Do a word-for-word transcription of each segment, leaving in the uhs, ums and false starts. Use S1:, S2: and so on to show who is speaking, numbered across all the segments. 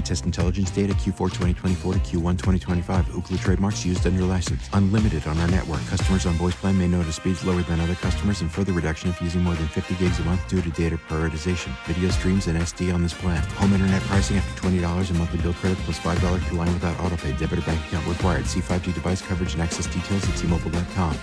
S1: test intelligence data Q four twenty twenty-four to Q one twenty twenty-five. Ookla trademarks used under license. Unlimited on our network. Customers on voice plan may notice speeds lower than other customers and further reduction if using more than fifty gigs a month due to data prioritization. Video streams and S D on this plan. Home internet pricing after twenty dollars a monthly bill credit plus five dollars per line without autopay. Debit or bank account required. See five G device coverage and access details at T Mobile dot com.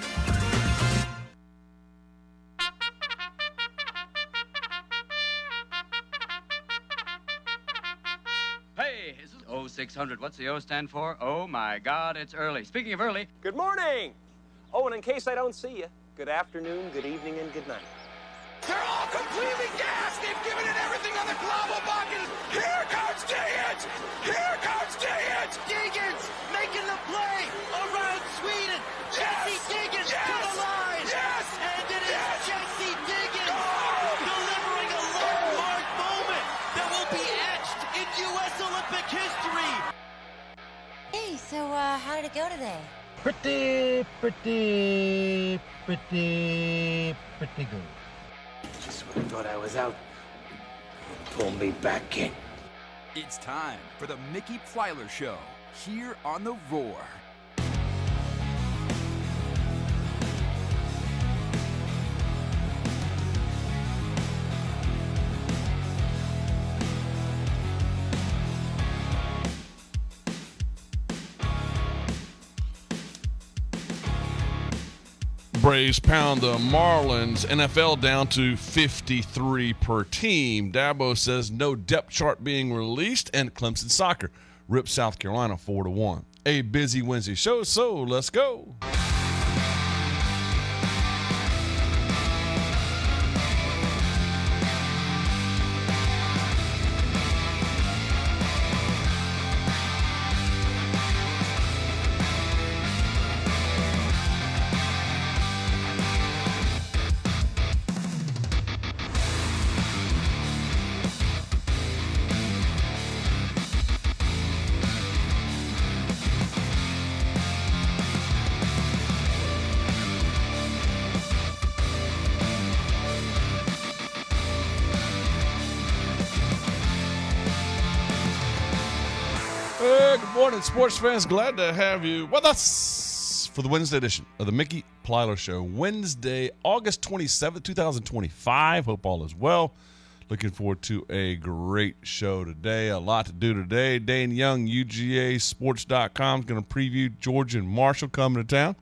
S2: Hey, is it oh six hundred? What's the O stand for? Oh, my God, it's early. Speaking of early...
S3: Good morning! Oh, and in case I don't see you, good afternoon, good evening, and good night.
S4: They're all completely gassed! They've given it everything on the Globo-Bucket! Here comes Degens! Here comes Degens! Degens making the play around Sweden!
S5: Yes!
S4: Jesse Degens
S5: Yes!
S4: to the line!
S5: Yes!
S4: And it is
S5: Yes!
S4: Jesse Degens
S5: Oh!
S4: delivering a landmark moment that will be etched in U S Olympic history!
S6: Hey, so uh, how did it go today?
S7: Pretty, pretty, pretty, pretty good.
S8: Just when I thought I was out, pull me back in.
S9: It's time for the Mickey Plyler Show, here on The Roar.
S10: Braves pound the Marlins. N F L down to fifty-three per team. Dabo says no depth chart being released, and Clemson soccer rips South Carolina four to one. A busy Wednesday show, so let's go. Hey, good morning, sports fans. Glad to have you with us for the Wednesday edition of the Mickey Plyler Show. Wednesday, August twenty-seventh, twenty twenty-five. Hope all is well. Looking forward to a great show today. A lot to do today. Dane Young, U G A Sports dot com, is going to preview Georgia and Marshall coming to town.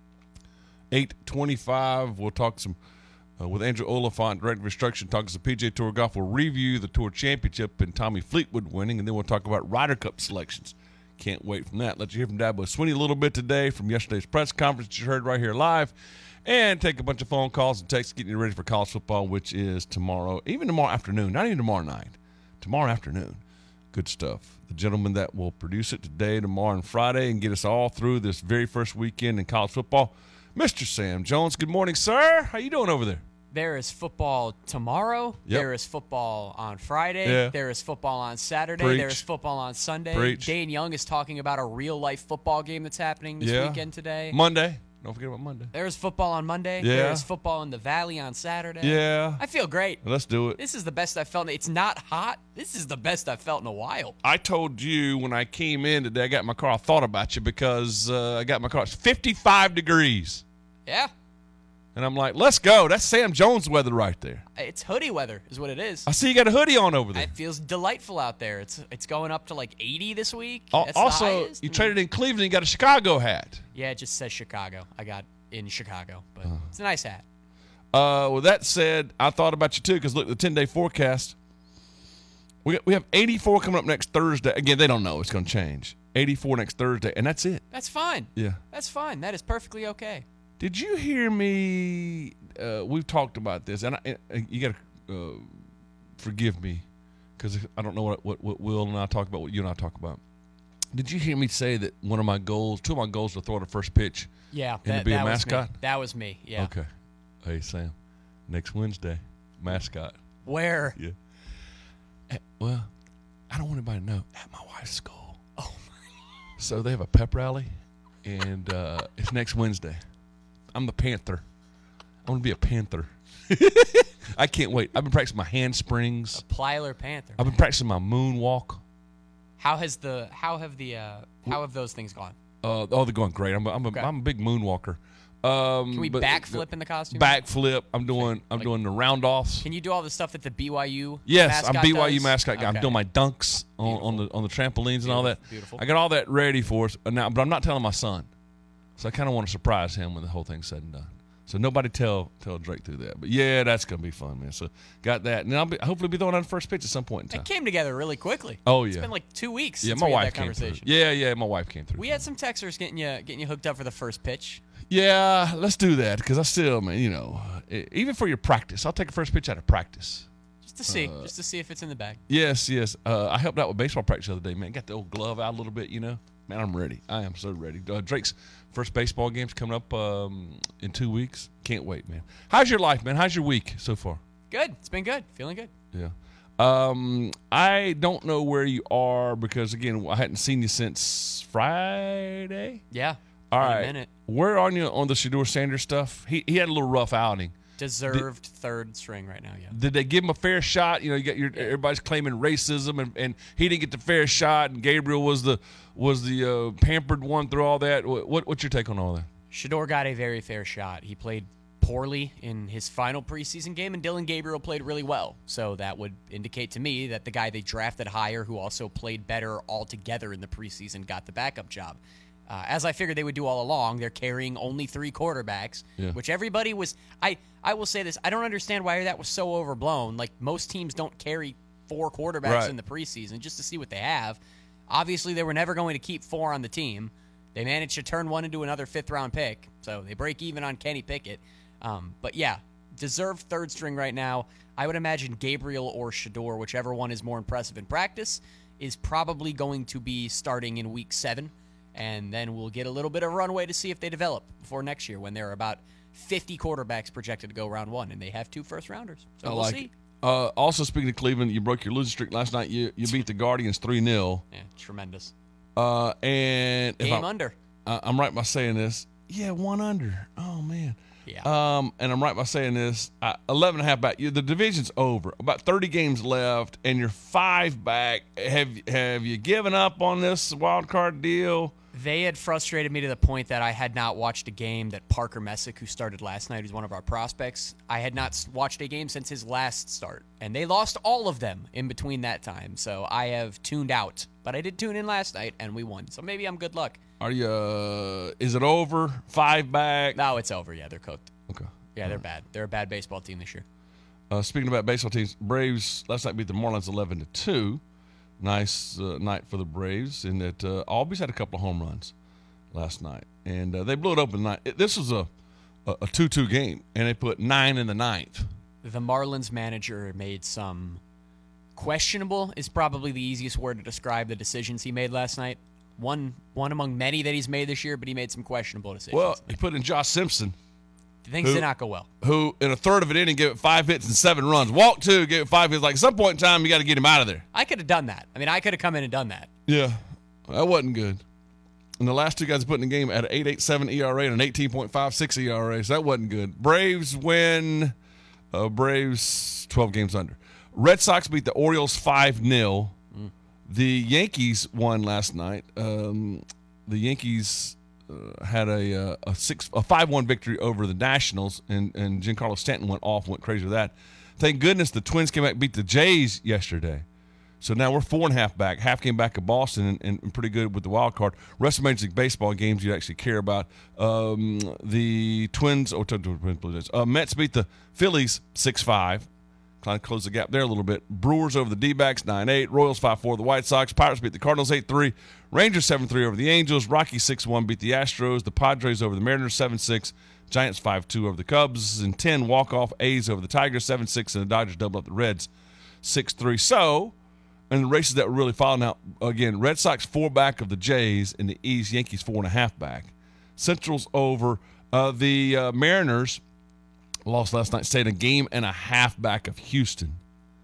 S10: eight twenty-five, we'll talk some uh, with Andrew Oliphant, Director of Instruction, talking some P G A Tour golf. We'll review the Tour Championship and Tommy Fleetwood winning, and then we'll talk about Ryder Cup selections. Can't wait from that. Let you hear from Dabo Swinney a little bit today from yesterday's press conference that you heard right here live, and take a bunch of phone calls and texts getting you ready for college football, which is tomorrow, even tomorrow afternoon, not even tomorrow night, tomorrow afternoon. Good stuff. The gentleman that will produce it today, tomorrow, and Friday and get us all through this very first weekend in college football, Mister Sam Jones. Good morning, sir. How you doing over there?
S11: There is football tomorrow.
S10: Yep.
S11: There is football on Friday.
S10: Yeah.
S11: There is football on Saturday.
S10: Preach.
S11: There is football on Sunday.
S10: Preach.
S11: Dane Young is talking about a real-life football game that's happening this
S10: Yeah.
S11: weekend today.
S10: Monday. Don't forget about Monday.
S11: There is football on Monday.
S10: Yeah.
S11: There is football in the Valley on Saturday.
S10: Yeah.
S11: I feel great.
S10: Let's do it.
S11: This is the best I've felt. It's not hot. This is the best I've felt in a while.
S10: I told you when I came in today, I got in my car, I thought about you because uh, I got in my car. It's fifty-five degrees.
S11: Yeah.
S10: And I'm like, let's go. That's Sam Jones weather right there.
S11: It's hoodie weather is what it is.
S10: I see you got a hoodie on over there.
S11: It feels delightful out there. It's it's going up to like eighty this week.
S10: Al-
S11: That's the
S10: also,
S11: highest.
S10: you traded in Cleveland. You got a Chicago hat.
S11: Yeah, it just says Chicago. I got in Chicago, but it's a nice hat.
S10: Uh, with that said, I thought about you too because look, the ten-day forecast. We got, we have eighty-four coming up next Thursday. Again, they don't know it's going to change. eighty-four next Thursday, and that's it.
S11: That's fine.
S10: Yeah.
S11: That's fine. That is perfectly okay.
S10: Did you hear me? Uh, we've talked about this, and I, uh, you got to uh, forgive me because I don't know what, what what Will and I talk about, what you and I talk about. Did you hear me say that one of my goals, two of my goals, to throw the first pitch?
S11: Yeah,
S10: and
S11: that,
S10: to be
S11: that
S10: a
S11: was
S10: mascot.
S11: me. That was me. Yeah.
S10: Okay. Hey Sam, next Wednesday, mascot.
S11: Where?
S10: Yeah. At, well, I don't want anybody to know. At my wife's school.
S11: Oh my.
S10: So they have a pep rally, and uh, it's next Wednesday. I'm the Panther. I want to be a Panther. I can't wait. I've been practicing my handsprings.
S11: A Plyler Panther.
S10: I've been practicing my moonwalk.
S11: How has the how have the uh, how have those things gone?
S10: Uh, oh, they're going great. I'm a, I'm a,
S11: Okay.
S10: I'm a big moonwalker. Um,
S11: Can we
S10: but-
S11: backflip in the costume?
S10: Backflip. I'm doing I'm
S11: Like-
S10: doing the round offs.
S11: Can you do all the stuff that the B Y U
S10: Yes,
S11: mascot
S10: I'm B Y U
S11: does?
S10: mascot guy. I'm
S11: Okay.
S10: doing my dunks on, on the on the trampolines and all that.
S11: Beautiful.
S10: I got all that ready for us now, but I'm not telling my son. So I kind of want to surprise him when the whole thing's said and done. So nobody tell tell Drake through that. But yeah, that's gonna be fun, man. So got that, and then I'll be, hopefully be throwing out the first pitch at some point in time.
S11: It came together really quickly.
S10: Oh,
S11: It's
S10: yeah.
S11: been like two weeks.
S10: Yeah,
S11: since
S10: my
S11: we had
S10: wife
S11: that
S10: came through.
S11: conversation.
S10: Yeah, yeah, my wife came through.
S11: We had some texters getting you getting you hooked up for the first pitch.
S10: Yeah, let's do that because I still, man, you know, e- even for your practice, I'll take a first pitch out of practice.
S11: Just to see,
S10: Uh,
S11: just to see if it's in the bag.
S10: Yes, yes. Uh, I helped out with baseball practice the other day, man. Got the old glove out a little bit, you know. Man, I'm ready. I am so ready. Uh, Drake's first baseball game's coming up um, in two weeks. Can't wait, man. How's your life, man? How's your week so far?
S11: Good. It's been good. Feeling good.
S10: Yeah. Um, I don't know where you are because, again, I hadn't seen you since Friday.
S11: Yeah.
S10: All
S11: been a
S10: right.
S11: minute.
S10: Where are you on the Shador Sanders stuff? He he had a little rough outing.
S11: Deserved third string right now. Yeah.
S10: Did they give him a fair shot? You know, you got your everybody's claiming racism, and, and he didn't get the fair shot, and Gabriel was the was the uh, pampered one through all that. What, what what's your take on all that?
S11: Shador got a very fair shot. He played poorly in his final preseason game, and Dylan Gabriel played really well. So that would indicate to me that the guy they drafted higher, who also played better altogether in the preseason, got the backup job. Uh, as I figured they would do all along, they're carrying only three quarterbacks,
S10: Yeah.
S11: which everybody was. I, I will say this. I don't understand why that was so overblown. Like, most teams don't carry four quarterbacks
S10: Right.
S11: in the preseason just to see what they have. Obviously, they were never going to keep four on the team. They managed to turn one into another fifth-round pick, so they break even on Kenny Pickett. Um, but, yeah, deserved third string right now. I would imagine Gabriel or Shador, whichever one is more impressive in practice, is probably going to be starting in week seven. And then we'll get a little bit of runway to see if they develop before next year when there are about fifty quarterbacks projected to go round one, and they have two first-rounders. So
S10: I
S11: we'll
S10: like
S11: see.
S10: it. Uh, also, speaking of Cleveland, you broke your losing streak last night. You you beat the Guardians three nil.
S11: Yeah, tremendous.
S10: Uh, and if
S11: Game
S10: I'm,
S11: under.
S10: Uh, I'm right by saying this. Yeah, one under. Oh, man.
S11: Yeah.
S10: Um, and I'm right by saying this. Uh, eleven and a half back. You, the division's over. About thirty games left, and you're five back. Have have you given up on this wild card deal?
S11: They had frustrated me to the point that I had not watched a game that Parker Messick, who started last night, who's one of our prospects, I had not s- watched a game since his last start. And they lost all of them in between that time. So I have tuned out. But I did tune in last night, and we won. So maybe I'm good luck.
S10: Are you? Uh, is it over? Five back?
S11: No, it's over. Yeah, they're cooked.
S10: Okay.
S11: Yeah, they're bad. They're a bad baseball team this year.
S10: Uh, speaking about baseball teams, Braves last night beat the Marlins eleven to two. Nice uh, night for the Braves, in that uh, Albies had a couple of home runs last night, and uh, they blew it open tonight. It, this was a a two two game, and they put nine in the ninth.
S11: The Marlins manager made some questionable is probably the easiest word to describe the decisions he made last night. One one among many that he's made this year, but he made some questionable decisions.
S10: Well, he put in Josh Simpson,
S11: Things
S10: who-
S11: did not go well.
S10: who in a third of an inning gave it five hits and seven runs. Walked two, gave it five hits. Like, at some point in time, you got to get him out of there.
S11: I could have done that. I mean, I could have come in and done that.
S10: Yeah, that wasn't good. And the last two guys put in the game at an eight point eight seven E R A and an eighteen point five six E R A, so that wasn't good. Braves win. Uh, Braves twelve games under. Red Sox beat the Orioles five nil.
S11: Mm.
S10: The Yankees won last night. Um, the Yankees uh, had a uh, a six a five one victory over the Nationals, and and Giancarlo Stanton went off, went crazy with that. Thank goodness the Twins came back and beat the Jays yesterday. So now we're four and a half back, half game back at Boston, and, and pretty good with the wild card. Rest of Major League Baseball games you actually care about. Um, the Twins, oh, Twins, uh, Mets beat the Phillies six five. Kind of close the gap there a little bit. Brewers over the D-backs nine eight. Royals five four. The White Sox. Pirates beat the Cardinals eight three. Rangers seven three over the Angels. Rockies six one beat the Astros. The Padres over the Mariners seven six. Giants five two over the Cubs. And ten walk-off. A's over the Tigers seven six. And the Dodgers double up the Reds six three. So, and the races that were really following out, again, Red Sox four back of the Jays in the East. Yankees four and a half back. Central's over. Uh, the uh, Mariners lost last night, stayed a game and a half back of Houston.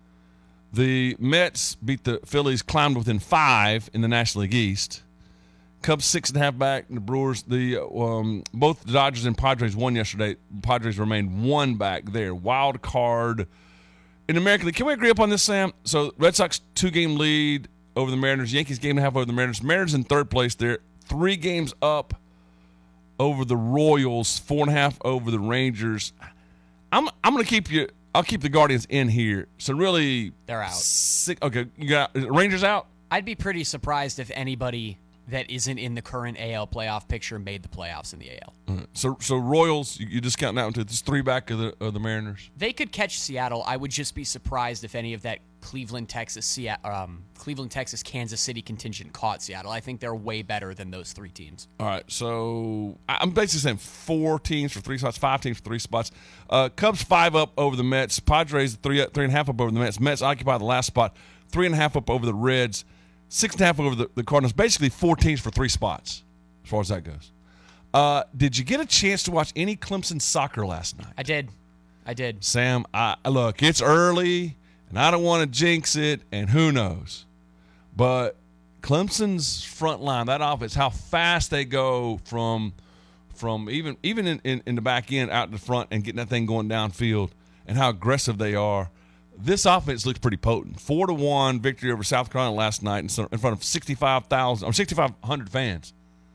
S10: The Mets beat the Phillies, climbed within five in the National League East. Cubs six and a half back. The Brewers, the um, both the Dodgers and Padres won yesterday. Padres remained one back there. Wild card in American League. Can we agree upon this, Sam? So Red Sox two game lead over the Mariners. Yankees game and a half over the Mariners. Mariners in third place there. Three games up over the Royals. Four and a half over the Rangers. I'm I'm going to keep you – I'll keep the Guardians in here. So really –
S11: They're out.
S10: Six, okay, you got Rangers out?
S11: I'd be pretty surprised if anybody that isn't in the current A L playoff picture made the playoffs in the A L.
S10: Right. So so Royals, you, you just counting out into this three back of the of the Mariners.
S11: They could catch Seattle. I would just be surprised if any of that Cleveland, Texas, Seattle, um, Cleveland, Texas, Kansas City contingent caught Seattle. I think they're way better than those three teams.
S10: All right, so I'm basically saying four teams for three spots, five teams for three spots. Uh, Cubs five up over the Mets. Padres three three and a half up over the Mets. Mets occupy the last spot. Three and a half up over the Reds. Six and a half over the, the Cardinals. Basically four teams for three spots, as far as that goes. Uh, did you get a chance to watch any Clemson soccer last night?
S11: I did. I did.
S10: Sam, I, look, it's early, and I don't want to jinx it, and who knows. But Clemson's front line, that offense, how fast they go from from even even in, in, in the back end out to the front and getting that thing going downfield, and how aggressive they are. This offense looks pretty potent. Four to one victory over South Carolina last night in front of sixty-five thousand or sixty-five hundred fans.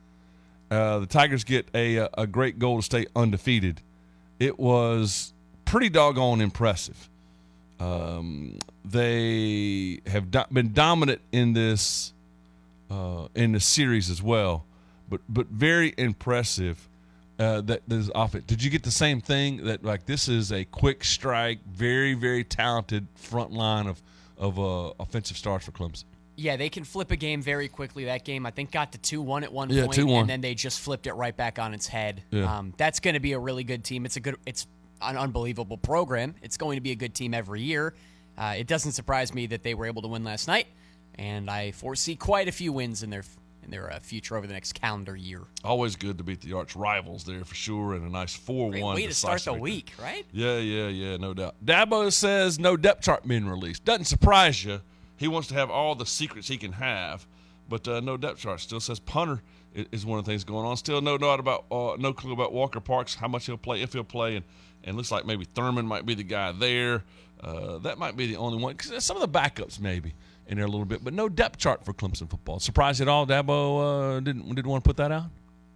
S10: Uh, the Tigers get a a great goal to stay undefeated. It was pretty doggone impressive. Um, they have do- been dominant in this uh, in the series as well, but but very impressive. Uh, that this offense. Did you get the same thing? That like this is a quick strike, very very talented front line of of uh, offensive stars for Clemson.
S11: Yeah, they can flip a game very quickly. That game, I think, got to two one at one
S10: yeah,
S11: point,
S10: two one.
S11: and then they just flipped it right back on its head.
S10: Yeah.
S11: Um, that's going to be a really good team. It's a good. It's an unbelievable program. It's going to be a good team every year. Uh, it doesn't surprise me that they were able to win last night, and I foresee quite a few wins in their in their uh, future over the next calendar year.
S10: Always good to beat the arch rivals there for sure, and a nice four one.
S11: Great way to start the week, right?
S10: Yeah, yeah, yeah, no doubt. Dabo says no depth chart being released. Doesn't surprise you. He wants to have all the secrets he can have, but uh, no depth chart. Still says punter is one of the things going on. Still no doubt about uh, no clue about Walker Parks, how much he'll play, if he'll play, and and looks like maybe Thurman might be the guy there. Uh, that might be the only one, because some of the backups maybe in there a little bit, but no depth chart for Clemson football. Surprised at all? Dabo uh, didn't didn't want to put that out?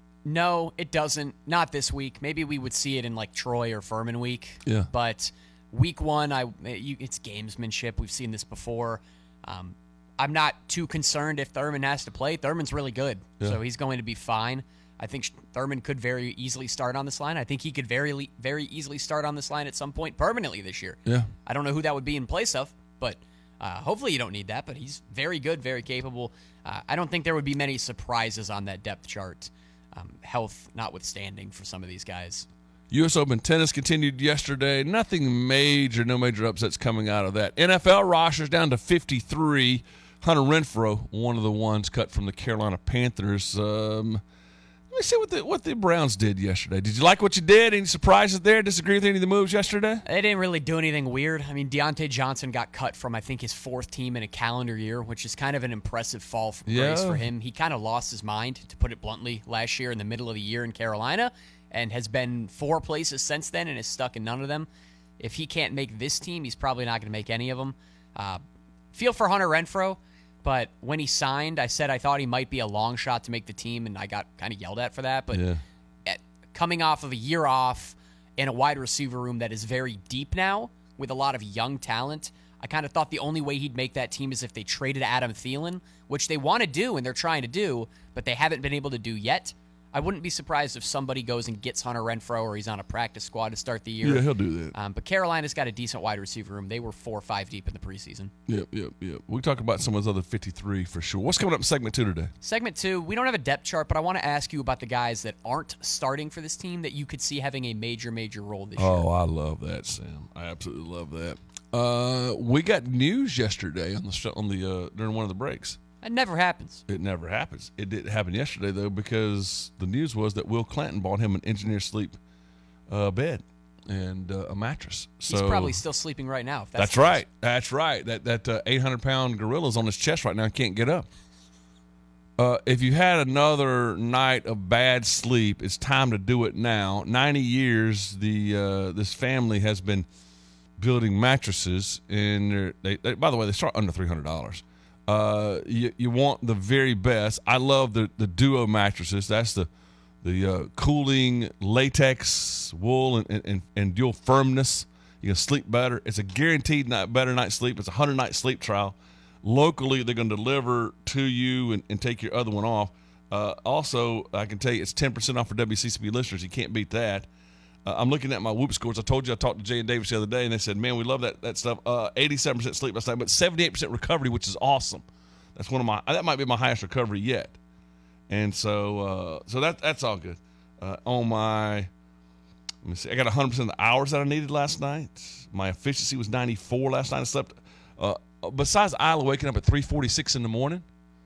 S11: No, it doesn't. Not this week. Maybe we would see it in like Troy or Furman week.
S10: Yeah.
S11: But week one, I you, it's gamesmanship. We've seen this before. Um, I'm not too concerned if Thurman has to play. Thurman's really good,
S10: Yeah.
S11: so he's going to be fine. I think Thurman could very easily start on this line. I think he could very very easily start on this line at some point permanently this year.
S10: Yeah.
S11: I don't know who that would be in place of, but uh, hopefully you don't need that. But he's very good, very capable. Uh, I don't think there would be many surprises on that depth chart, um, health notwithstanding for some of these guys.
S10: U S Open tennis continued yesterday. Nothing major, no major upsets coming out of that. N F L rosters down to fifty-three. Hunter Renfrow, one of the ones cut from the Carolina Panthers. Um, let me see what the what the Browns did yesterday. Did you like what you did? Any surprises there? Disagree with any of the moves yesterday?
S11: They didn't really do anything weird. I mean, Deontay Johnson got cut from, I think, his fourth team in a calendar year, which is kind of an impressive fall from grace
S10: Yeah.
S11: for him. He kind of lost his mind, to put it bluntly, last year in the middle of the year in Carolina, and has been four places since then and is stuck in none of them. If he can't make this team, he's probably not going to make any of them. Uh, feel for Hunter Renfrow, but when he signed, I said I thought he might be a long shot to make the team, and I got kind of yelled at for that. But
S10: Yeah.
S11: at, coming off of a year off in a wide receiver room that is very deep now with a lot of young talent, I kind of thought the only way he'd make that team is if they traded Adam Thielen, which they want to do and they're trying to do, but they haven't been able to do yet. I wouldn't be surprised if somebody goes and gets Hunter Renfrow or he's on a practice squad to start the year.
S10: Yeah, he'll do that.
S11: Um, but Carolina's got a decent wide receiver room. They were four or five deep in the preseason.
S10: Yep, yep, yep. We'll talk about some of those other fifty-three for sure. What's coming up in segment two today?
S11: Segment two, we don't have a depth chart, but I want to ask you about the guys that aren't starting for this team that you could see having a major, major role this year.
S10: Oh, I love that, Sam. I absolutely love that. Uh, we got news yesterday on the on the uh, during one of the breaks.
S11: That never happens.
S10: It never happens. It didn't happen yesterday, though, because the news was that Will Clanton bought him an engineer sleep uh, bed and uh, a mattress. So
S11: He's probably still sleeping right now. If that's
S10: That's
S11: the
S10: right. That's right. That that uh, eight hundred pound gorilla's on his chest right now and can't get up. Uh, if you had another night of bad sleep, it's time to do it now. ninety years, the uh, this family has been building mattresses, and they're- they, they by the way, they start under three hundred dollars. Uh, you, you want the very best. I love the, the Duo mattresses. That's the the uh, cooling latex wool and, and, and dual firmness. You can sleep better. It's a guaranteed night, better night's sleep. It's a hundred-night sleep trial. Locally, they're going to deliver to you and, and take your other one off. Uh, also, I can tell you it's ten percent off for W C C B listeners. You can't beat that. Uh, I'm looking at my Whoop scores. I told you I talked to Jay and Davis the other day, and they said, man, we love that that stuff. Uh, eighty-seven percent sleep last night, but seventy-eight percent recovery, which is awesome. That's one of my – that might be my highest recovery yet. And so uh, so that that's all good. Uh, on my – let me see. I got one hundred percent of the hours that I needed last night. My efficiency was ninety-four last night. I slept uh, – besides Isla waking up at three forty-six in the morning,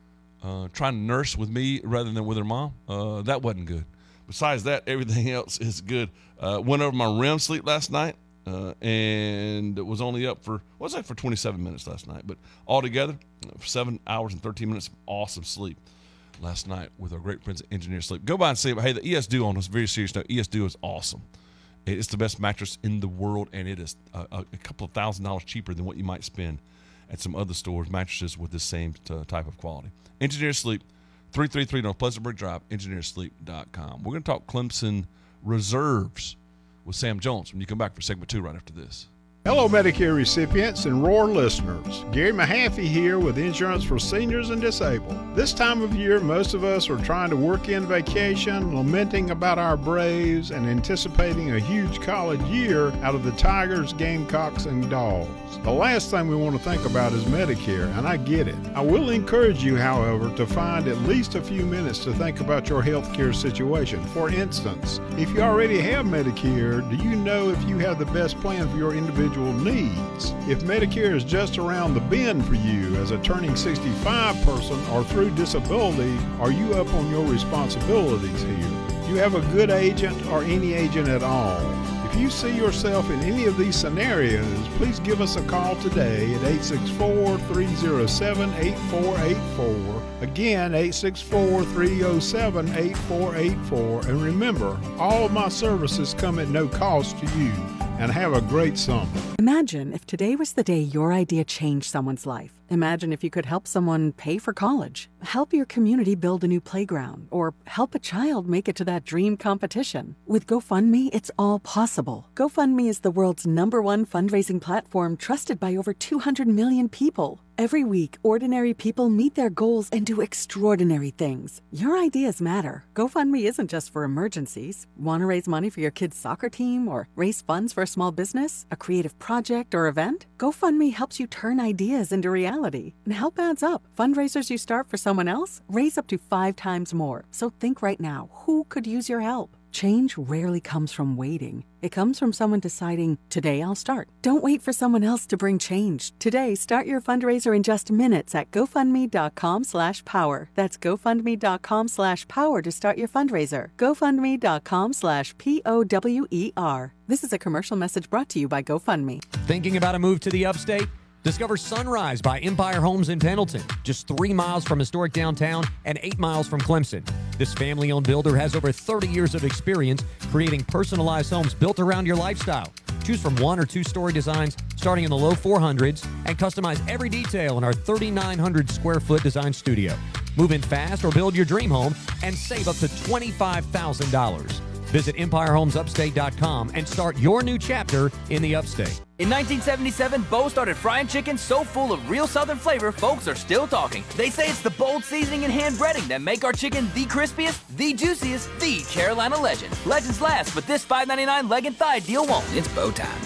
S10: uh, trying to nurse with me rather than with her mom, uh, that wasn't good. Besides that, everything else is good. Uh, went over my R E M sleep last night, uh, and it was only up for, what was that, for twenty-seven minutes last night. But altogether, for seven hours and thirteen minutes of awesome sleep last night with our great friends at Engineer Sleep. Go by and see, hey, the E S Duo on us, very serious note, E S Duo is awesome. It's the best mattress in the world, and it is a, a couple of thousand dollars cheaper than what you might spend at some other stores, mattresses with the same uh, type of quality. Engineer Sleep, three thirty-three North Pleasantburg Drive, engineer sleep dot com. We're going to talk Clemson reserves with Sam Jones when you come back for segment two right after this.
S5: Hello, Medicare recipients and Roar listeners. Gary Mahaffey here with Insurance for Seniors and Disabled. This time of year, most of us are trying to work in vacation, lamenting about our Braves, and anticipating a huge college year out of the Tigers, Gamecocks, and Dogs. The last thing we want to think about is Medicare, and I get it. I will encourage you, however, to find at least a few minutes to think about your health care situation. For instance, if you already have Medicare, do you know if you have the best plan for your individual needs? If Medicare is just around the bend for you as a turning sixty-five person or through disability, are you up on your responsibilities here? Do you have a good agent or any agent at all? If you see yourself in any of these scenarios, please give us a call today at eight six four, three oh seven, eight four eight four. Again, eight six four, three oh seven, eight four eight four. And remember, all of my services come at no cost to you. And have a great summer.
S12: Imagine if today was the day your idea changed someone's life. Imagine if you could help someone pay for college, help your community build a new playground, or help a child make it to that dream competition. With GoFundMe, it's all possible. GoFundMe is the world's number one fundraising platform trusted by over two hundred million people. Every week, ordinary people meet their goals and do extraordinary things. Your ideas matter. GoFundMe isn't just for emergencies. Want to raise money for your kid's soccer team or raise funds for a small business, a creative project, or event? GoFundMe helps you turn ideas into reality. And help adds up. Fundraisers you start for someone else raise up to five times more. So think right now, who could use your help? Change rarely comes from waiting. It comes from someone deciding, today I'll start. Don't wait for someone else to bring change. Today, start your fundraiser in just minutes at GoFundMe.com slash power. That's GoFundMe.com slash power to start your fundraiser. GoFundMe.com slash P O W E R. This is a commercial message brought to you by GoFundMe.
S13: Thinking about a move to the upstate? Discover Sunrise by Empire Homes in Pendleton, just three miles from historic downtown and eight miles from Clemson. This family-owned builder has over thirty years of experience creating personalized homes built around your lifestyle. Choose from one or two-story designs starting in the low four hundreds and customize every detail in our thirty-nine hundred square foot design studio. Move in fast or build your dream home and save up to twenty-five thousand dollars. Visit empire homes upstate dot com and start your new chapter in the upstate.
S14: In nineteen seventy-seven, Bo started frying chicken so full of real Southern flavor, folks are still talking. They say it's the bold seasoning and hand breading that make our chicken the crispiest, the juiciest, the Carolina legend. Legends last, but this five ninety-nine leg and thigh deal won't. It's Bo time.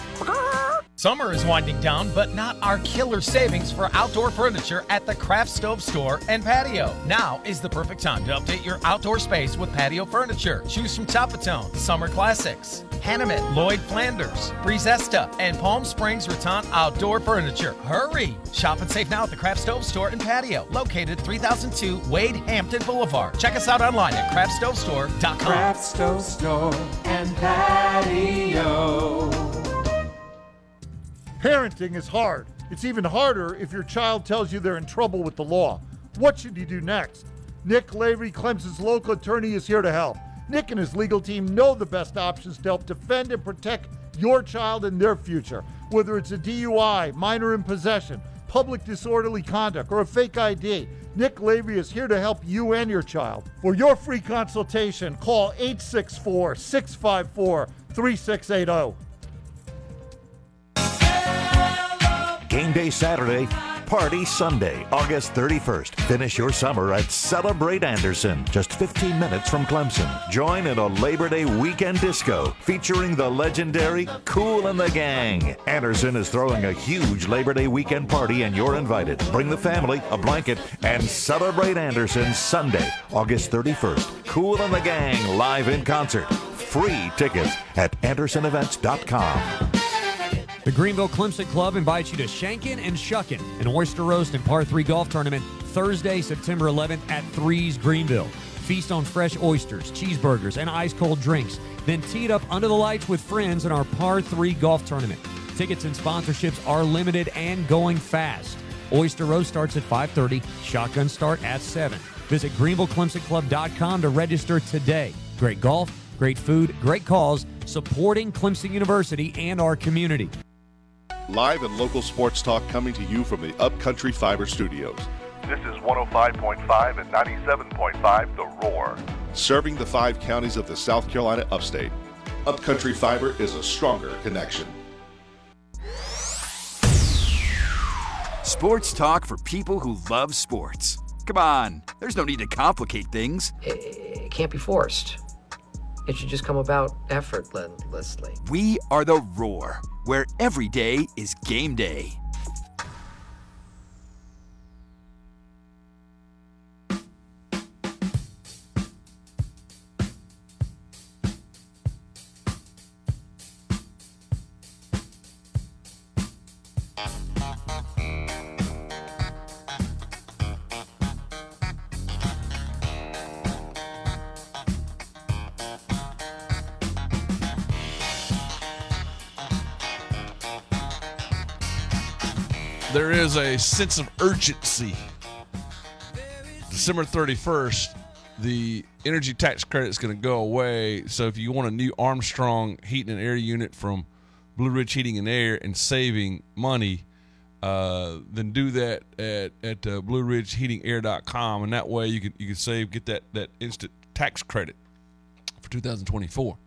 S15: Summer is winding down, but not our killer savings for outdoor furniture at the Craft Stove Store and Patio. Now is the perfect time to update your outdoor space with patio furniture. Choose from Chapatone, Summer Classics, Hanneman, Lloyd Flanders, Brizesta, and Palm Springs Rattan Outdoor Furniture. Hurry! Shop and save now at the Craft Stove Store and Patio, located three thousand two Wade Hampton Boulevard. Check us out online at craft stove store dot com.
S16: Craft Stove Store and Patio.
S17: Parenting is hard. It's even harder if your child tells you they're in trouble with the law. What should you do next? Nick Lavery, Clemson's local attorney, is here to help. Nick and his legal team know the best options to help defend and protect your child and their future. Whether it's a D U I, minor in possession, public disorderly conduct, or a fake I D, Nick Lavery is here to help you and your child. For your free consultation, call eight six four, six five four, three six eight zero.
S18: Game day Saturday, party Sunday, August thirty-first. Finish your summer at Celebrate Anderson, just fifteen minutes from Clemson. Join in a Labor Day weekend disco featuring the legendary Kool and the Gang. Anderson is throwing a huge Labor Day weekend party and you're invited. Bring the family, a blanket, and celebrate Anderson Sunday, August thirty-first. Kool and the Gang live in concert. Free tickets at anderson events dot com.
S13: The Greenville Clemson Club invites you to Shankin' and Shuckin', an oyster roast and par three golf tournament, Thursday, September eleventh at Threes Greenville. Feast on fresh oysters, cheeseburgers, and ice-cold drinks. Then tee it up under the lights with friends in our par three golf tournament. Tickets and sponsorships are limited and going fast. Oyster roast starts at five thirty. Shotgun start at seven. Visit greenville clemson club dot com to register today. Great golf, great food, great cause, supporting Clemson University and our community.
S19: Live and local sports talk coming to you from the Upcountry Fiber Studios.
S20: This is one oh five point five and ninety-seven point five The Roar.
S19: Serving the five counties of the South Carolina upstate. Upcountry Fiber is a stronger connection.
S9: Sports talk for people who love sports. Come on, there's no need to complicate things.
S8: It can't be forced. It should just come about effortlessly.
S9: We are The Roar, where every day is game day.
S10: There is a sense of urgency. December thirty-first, the energy tax credit is going to go away. So if you want a new Armstrong heating and air unit from Blue Ridge Heating and Air and saving money, uh, then do that at, at uh, blue ridge heating air dot com. And that way you can you can save, get that, that instant tax credit for two thousand twenty-four.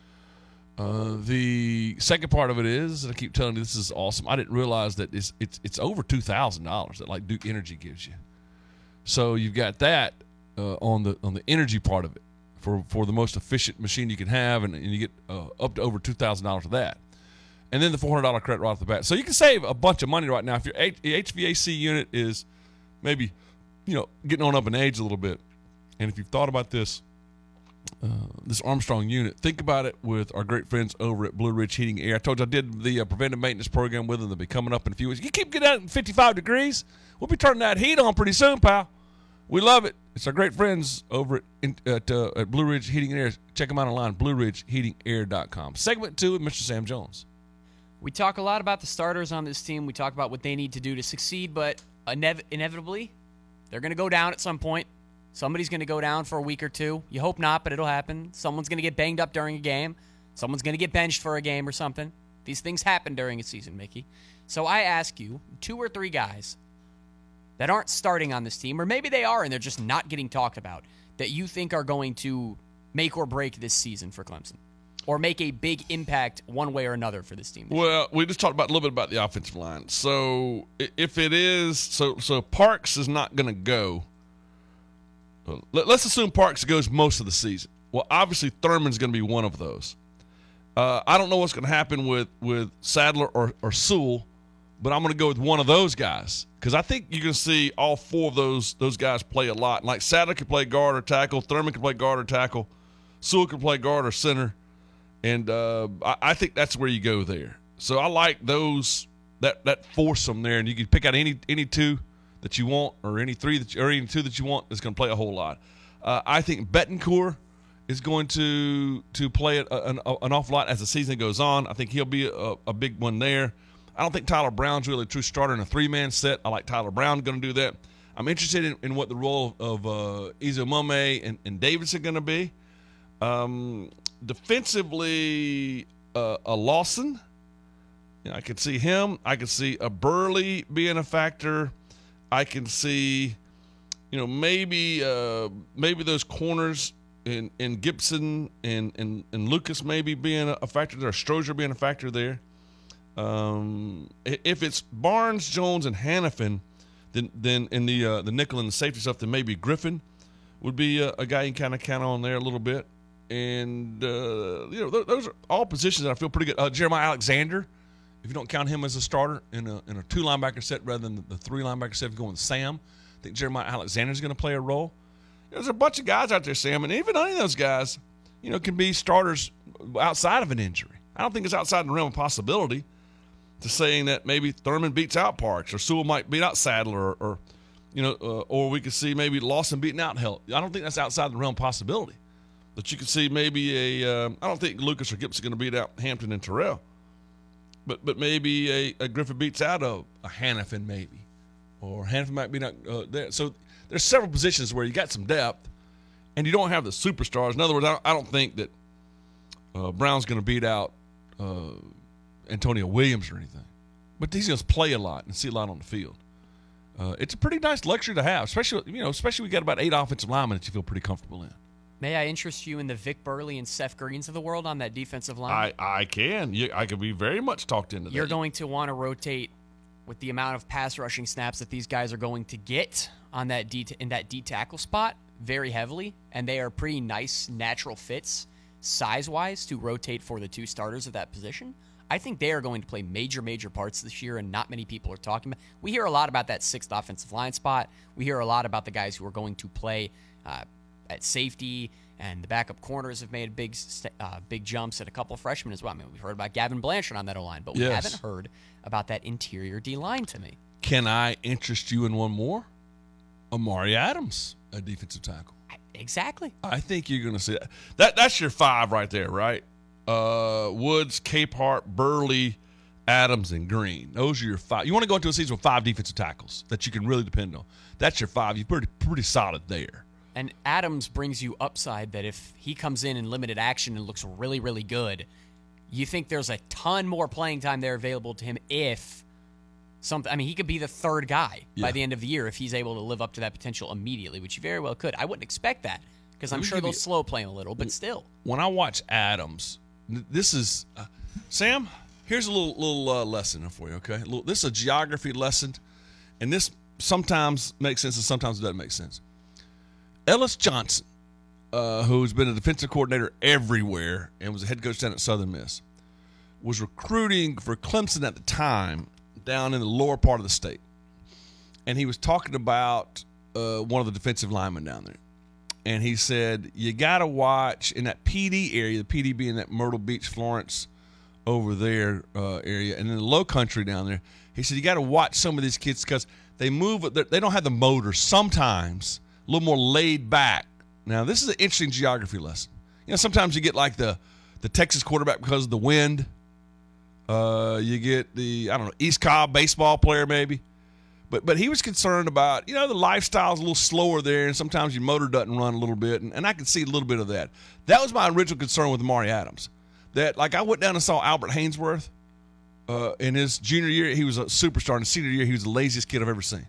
S10: Uh, the second part of it is, and I keep telling you this is awesome, I didn't realize that it's it's, it's over two thousand dollars that like Duke Energy gives you. So you've got that uh, on the on the energy part of it for, for the most efficient machine you can have, and, and you get uh, up to over two thousand dollars of that. And then the four hundred dollars credit right off the bat. So you can save a bunch of money right now. If your H V A C unit is maybe, you know, getting on up in age a little bit, and if you've thought about this, Uh, this Armstrong unit, think about it with our great friends over at Blue Ridge Heating Air. I told you I did the uh, preventive maintenance program with them. They'll be coming up in a few weeks. You keep getting out in fifty-five degrees, we'll be turning that heat on pretty soon, pal. We love it. It's our great friends over at, in, at, uh, at Blue Ridge Heating and Air. Check them out online, blue ridge heating air dot com. Segment two with Mister Sam Jones.
S11: We talk a lot about the starters on this team. We talk about what they need to do to succeed, but inev- inevitably, they're going to go down at some point. Somebody's going to go down for a week or two. You hope not, but it'll happen. Someone's going to get banged up during a game. Someone's going to get benched for a game or something. These things happen during a season, Mickey. So I ask you, two or three guys that aren't starting on this team, or maybe they are and they're just not getting talked about, that you think are going to make or break this season for Clemson, or make a big impact one way or another for this team.
S10: Well, we just talked about a little bit about the offensive line. So if it is, so so Parks is not going to go. Let's assume Parks goes most of the season. Well, obviously Thurman's going to be one of those. Uh, I don't know what's going to happen with, with Sadler or, or Sewell, but I'm going to go with one of those guys because I think you're going to see all four of those those guys play a lot. Like Sadler can play guard or tackle, Thurman can play guard or tackle, Sewell can play guard or center, and uh, I, I think that's where you go there. So I like those that that foursome there, and you can pick out any any two that you want, or any three that you, or any two that you want, is going to play a whole lot. Uh, I think Betancourt is going to to play it an, an awful lot as the season goes on. I think he'll be a, a big one there. I don't think Tyler Brown's really a true starter in a three-man set. I like Tyler Brown going to do that. I'm interested in, in what the role of uh, Izomome and, and Davidson going to be. Um, defensively, uh, a Lawson You know, I could see him. I could see a Burley being a factor. I can see, you know, maybe uh, maybe those corners in, in Gibson and, and, and Lucas maybe being a factor there, or Strozier being a factor there. Um, if it's Barnes, Jones, and Hannafin, then then in the uh, the nickel and the safety stuff, then maybe Griffin would be a, a guy you kind of count on there a little bit. And uh, you know, th- those are all positions that I feel pretty good. Uh, Jeremiah Alexander, if you don't count him as a starter in a in a two linebacker set rather than the, the three linebacker set, if you're going with Sam, I think Jeremiah Alexander is going to play a role. There's a bunch of guys out there, Sam, and even any of those guys, you know, can be starters outside of an injury. I don't think it's outside the realm of possibility to saying that maybe Thurman beats out Parks, or Sewell might beat out Sadler, or, or you know, uh, or we could see maybe Lawson beating out Helt. I don't think that's outside the realm of possibility. But you could see maybe a. Uh, I don't think Lucas or Gibson are going to beat out Hampton and Terrell, but but maybe a, a Griffin beats out a, a Hannafin maybe, or Hannafin might be not uh, there. So there's several positions where you got some depth, and you don't have the superstars. In other words, I don't, I don't think that uh, Brown's going to beat out uh, Antonio Williams or anything, but he's going to play a lot and see a lot on the field. Uh, it's a pretty nice luxury to have, especially you know, especially we got about eight offensive linemen that you feel pretty comfortable in.
S11: May I interest you in the Vic Burley and Seth Greens of the world on that defensive line?
S10: I, I can. You, I could be very much talked into that.
S11: You're going to want to rotate with the amount of pass rushing snaps that these guys are going to get on that D in that D tackle spot very heavily, and they are pretty nice natural fits size-wise to rotate for the two starters of that position. I think they are going to play major, major parts this year, and not many people are talking about. We hear a lot about that sixth offensive line spot. We hear a lot about the guys who are going to play uh, at safety, and the backup corners have made big uh, big jumps at a couple of freshmen as well. I mean, we've heard about Gavin Blanchard on that O-line, but we
S10: yes.
S11: haven't heard about that interior D-line to me.
S10: Can I interest you in one more? Amari Adams, a defensive tackle.
S11: Exactly.
S10: I think you're going to see that. that. That's your five right there, right? Uh, Woods, Capehart, Burley, Adams, and Green. Those are your five. You want to go into a season with five defensive tackles that you can really depend on. That's your five. You're pretty, pretty solid there.
S11: And Adams brings you upside that if he comes in in limited action and looks really, really good, you think there's a ton more playing time there available to him if something. I mean, he could be the third guy
S10: yeah.
S11: by the end of the year if he's able to live up to that potential immediately, which he very well could. I wouldn't expect that because I'm sure they'll you, slow play him a little, but still.
S10: When I watch Adams, this is uh, Sam. Here's a little little uh, lesson for you. Okay, little, this is a geography lesson, and this sometimes makes sense and sometimes it doesn't make sense. Ellis Johnson, uh, who's been a defensive coordinator everywhere and was a head coach down at Southern Miss, was recruiting for Clemson at the time down in the lower part of the state. And he was talking about uh, one of the defensive linemen down there. And he said, you got to watch in that P D area, the P D being that Myrtle Beach, Florence over there uh, area, and in the low country down there. He said, you got to watch some of these kids because they move, they don't have the motor sometimes. A little more laid back. Now, this is an interesting geography lesson. You know, sometimes you get like the the Texas quarterback because of the wind. Uh, you get the, I don't know, East Cobb baseball player maybe. But but he was concerned about, you know, the lifestyle's a little slower there, and sometimes your motor doesn't run a little bit, and, and I could see a little bit of that. That was my original concern with Amari Adams. That, like, I went down and saw Albert Hainsworth. Uh, in his junior year, he was a superstar. In his senior year, he was the laziest kid I've ever seen.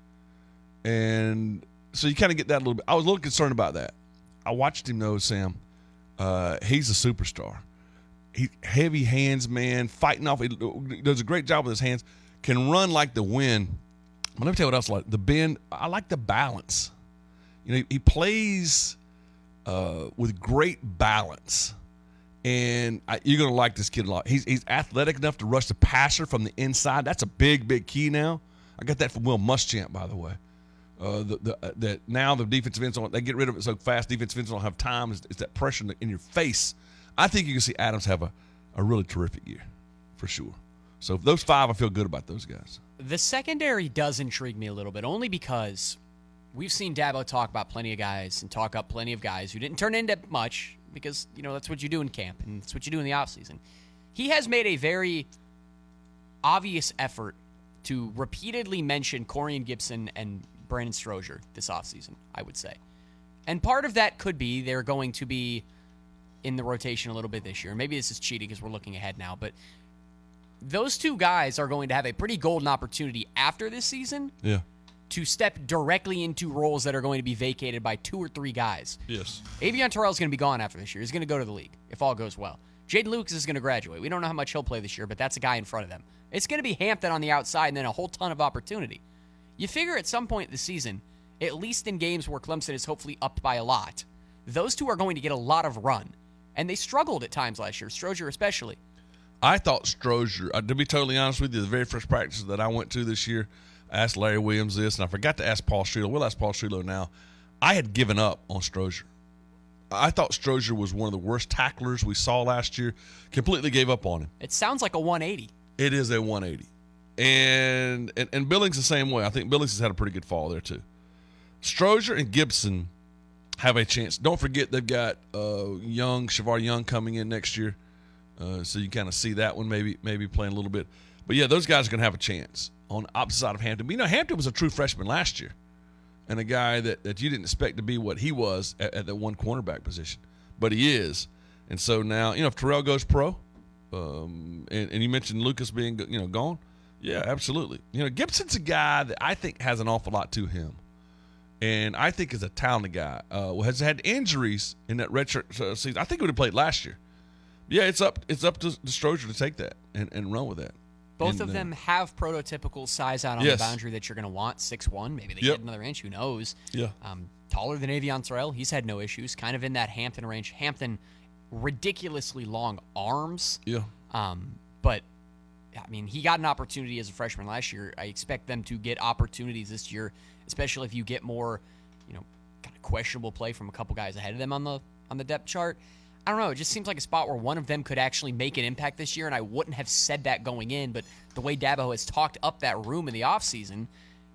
S10: And so you kind of get that a little bit. I was a little concerned about that. I watched him, though, Sam. Uh, he's a superstar. He heavy hands, man, fighting off. He does a great job with his hands. Can run like the wind. But let me tell you what else I like. The bend. I like the balance. You know, he, he plays uh, with great balance. And I, you're going to like this kid a lot. He's, he's athletic enough to rush the passer from the inside. That's a big, big key now. I got that from Will Muschamp, by the way. Uh, the, the, uh, that now the defensive ends, they get rid of it so fast, defensive ends don't have time. It's, it's that pressure in your face. I think you can see Adams have a, a really terrific year, for sure. So those five, I feel good about those guys.
S11: The secondary does intrigue me a little bit, only because we've seen Dabo talk about plenty of guys and talk up plenty of guys who didn't turn into much because, you know, that's what you do in camp and that's what you do in the offseason. He has made a very obvious effort to repeatedly mention Corian Gibson and Brandon Strozier this offseason, I would say. And part of that could be they're going to be in the rotation a little bit this year. Maybe this is cheating because we're looking ahead now, but those two guys are going to have a pretty golden opportunity after this season
S10: Yeah.
S11: to step directly into roles that are going to be vacated by two or three guys.
S10: Yes.
S11: Avion Terrell is going to be gone after this year. He's going to go to the league if all goes well. Jaden Lucas is going to graduate. We don't know how much he'll play this year, but that's a guy in front of them. It's going to be Hampton on the outside and then a whole ton of opportunity. You figure at some point this season, at least in games where Clemson is hopefully upped by a lot, those two are going to get a lot of run. And they struggled at times last year, Strozier especially.
S10: I thought Strozier, uh, to be totally honest with you, the very first practice that I went to this year, I asked Larry Williams this, and I forgot to ask Paul Schuler. We'll ask Paul Schuler now. I had given up on Strozier. I thought Strozier was one of the worst tacklers we saw last year. Completely gave up on him.
S11: It sounds like a one eighty.
S10: It is a one eighty. And, and and Billings the same way. I think Billings has had a pretty good fall there too. Strozier and Gibson have a chance. Don't forget they've got uh, Young, Shavar Young coming in next year. Uh, so you kind of see that one maybe maybe playing a little bit. But, yeah, those guys are going to have a chance on the opposite side of Hampton. But, you know, Hampton was a true freshman last year and a guy that, that you didn't expect to be what he was at, at that one cornerback position. But he is. And so now, you know, if Terrell goes pro, um, and, and you mentioned Lucas being, you know, gone, yeah, absolutely. You know, Gibson's a guy that I think has an awful lot to him. And I think is a talented guy. Uh, has had injuries in that redshirt season. I think he would have played last year. Yeah, it's up it's up to Strozier to take that and, and run with that.
S11: Both
S10: and,
S11: of
S10: uh,
S11: them have prototypical size out on
S10: yes.
S11: the boundary that you're going to want, six one. Maybe they
S10: Yep.
S11: get another inch. Who knows?
S10: Yeah.
S11: Um, taller than Avion Terrell. He's had no issues. Kind of in that Hampton range. Hampton, ridiculously long arms.
S10: Yeah.
S11: Um, but, I mean, he got an opportunity as a freshman last year. I expect them to get opportunities this year, especially if you get more, you know, kind of questionable play from a couple guys ahead of them on the on the depth chart. I don't know. It just seems like a spot where one of them could actually make an impact this year, and I wouldn't have said that going in, but the way Dabo has talked up that room in the offseason,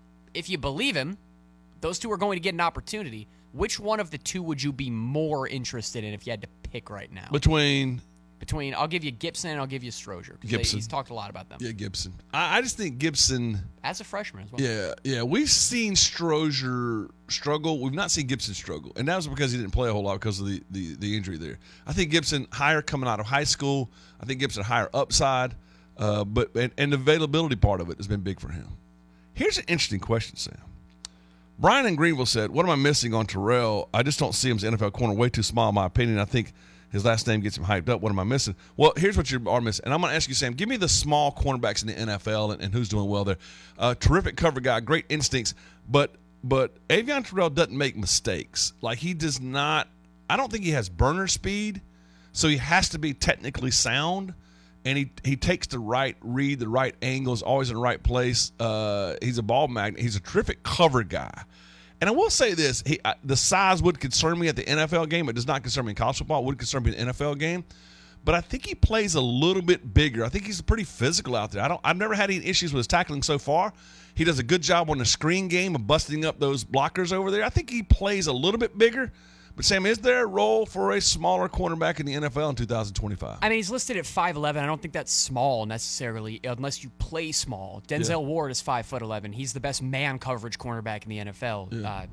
S11: if you believe him, those two are going to get an opportunity. Which one of the two would you be more interested in if you had to pick right now?
S10: Between
S11: Between, I'll give you Gibson and I'll give you Strozier. 'cause they-
S10: Gibson.
S11: he's talked a lot about them.
S10: Yeah, Gibson. I, I just think Gibson.
S11: As a freshman as well.
S10: Yeah, yeah. We've seen Strozier struggle. We've not seen Gibson struggle. And that was because he didn't play a whole lot because of the, the, the injury there. I think Gibson higher coming out of high school. I think Gibson higher upside. Uh, but and, and the availability part of it has been big for him. Here's an interesting question, Sam. Brian in Greenville said, what am I missing on Terrell? I just don't see him as an N F L corner. Way too small, in my opinion. I think his last name gets him hyped up. What am I missing? Well, here's what you are missing. And I'm going to ask you, Sam, give me the small cornerbacks in the N F L and, and who's doing well there. Uh, terrific cover guy, great instincts. But but Avion Terrell doesn't make mistakes. Like, he does not – I don't think he has burner speed, so he has to be technically sound. And he, he takes the right read, the right angles, always in the right place. Uh, he's a ball magnet. He's a terrific cover guy. And I will say this, he, uh, the size would concern me at the N F L game. It does not concern me in college football. It would concern me in the N F L game. But I think he plays a little bit bigger. I think he's pretty physical out there. I don't, I've never had any issues with his tackling so far. He does a good job on the screen game of busting up those blockers over there. I think he plays a little bit bigger. But, Sam, is there a role for a smaller cornerback in the N F L in two thousand twenty-five?
S11: I mean, he's listed at five eleven. I don't think that's small necessarily, unless you play small. Denzel
S10: Yeah.
S11: Ward is five foot eleven. He's the best man coverage cornerback in the N F L.
S10: Yeah.
S11: Uh,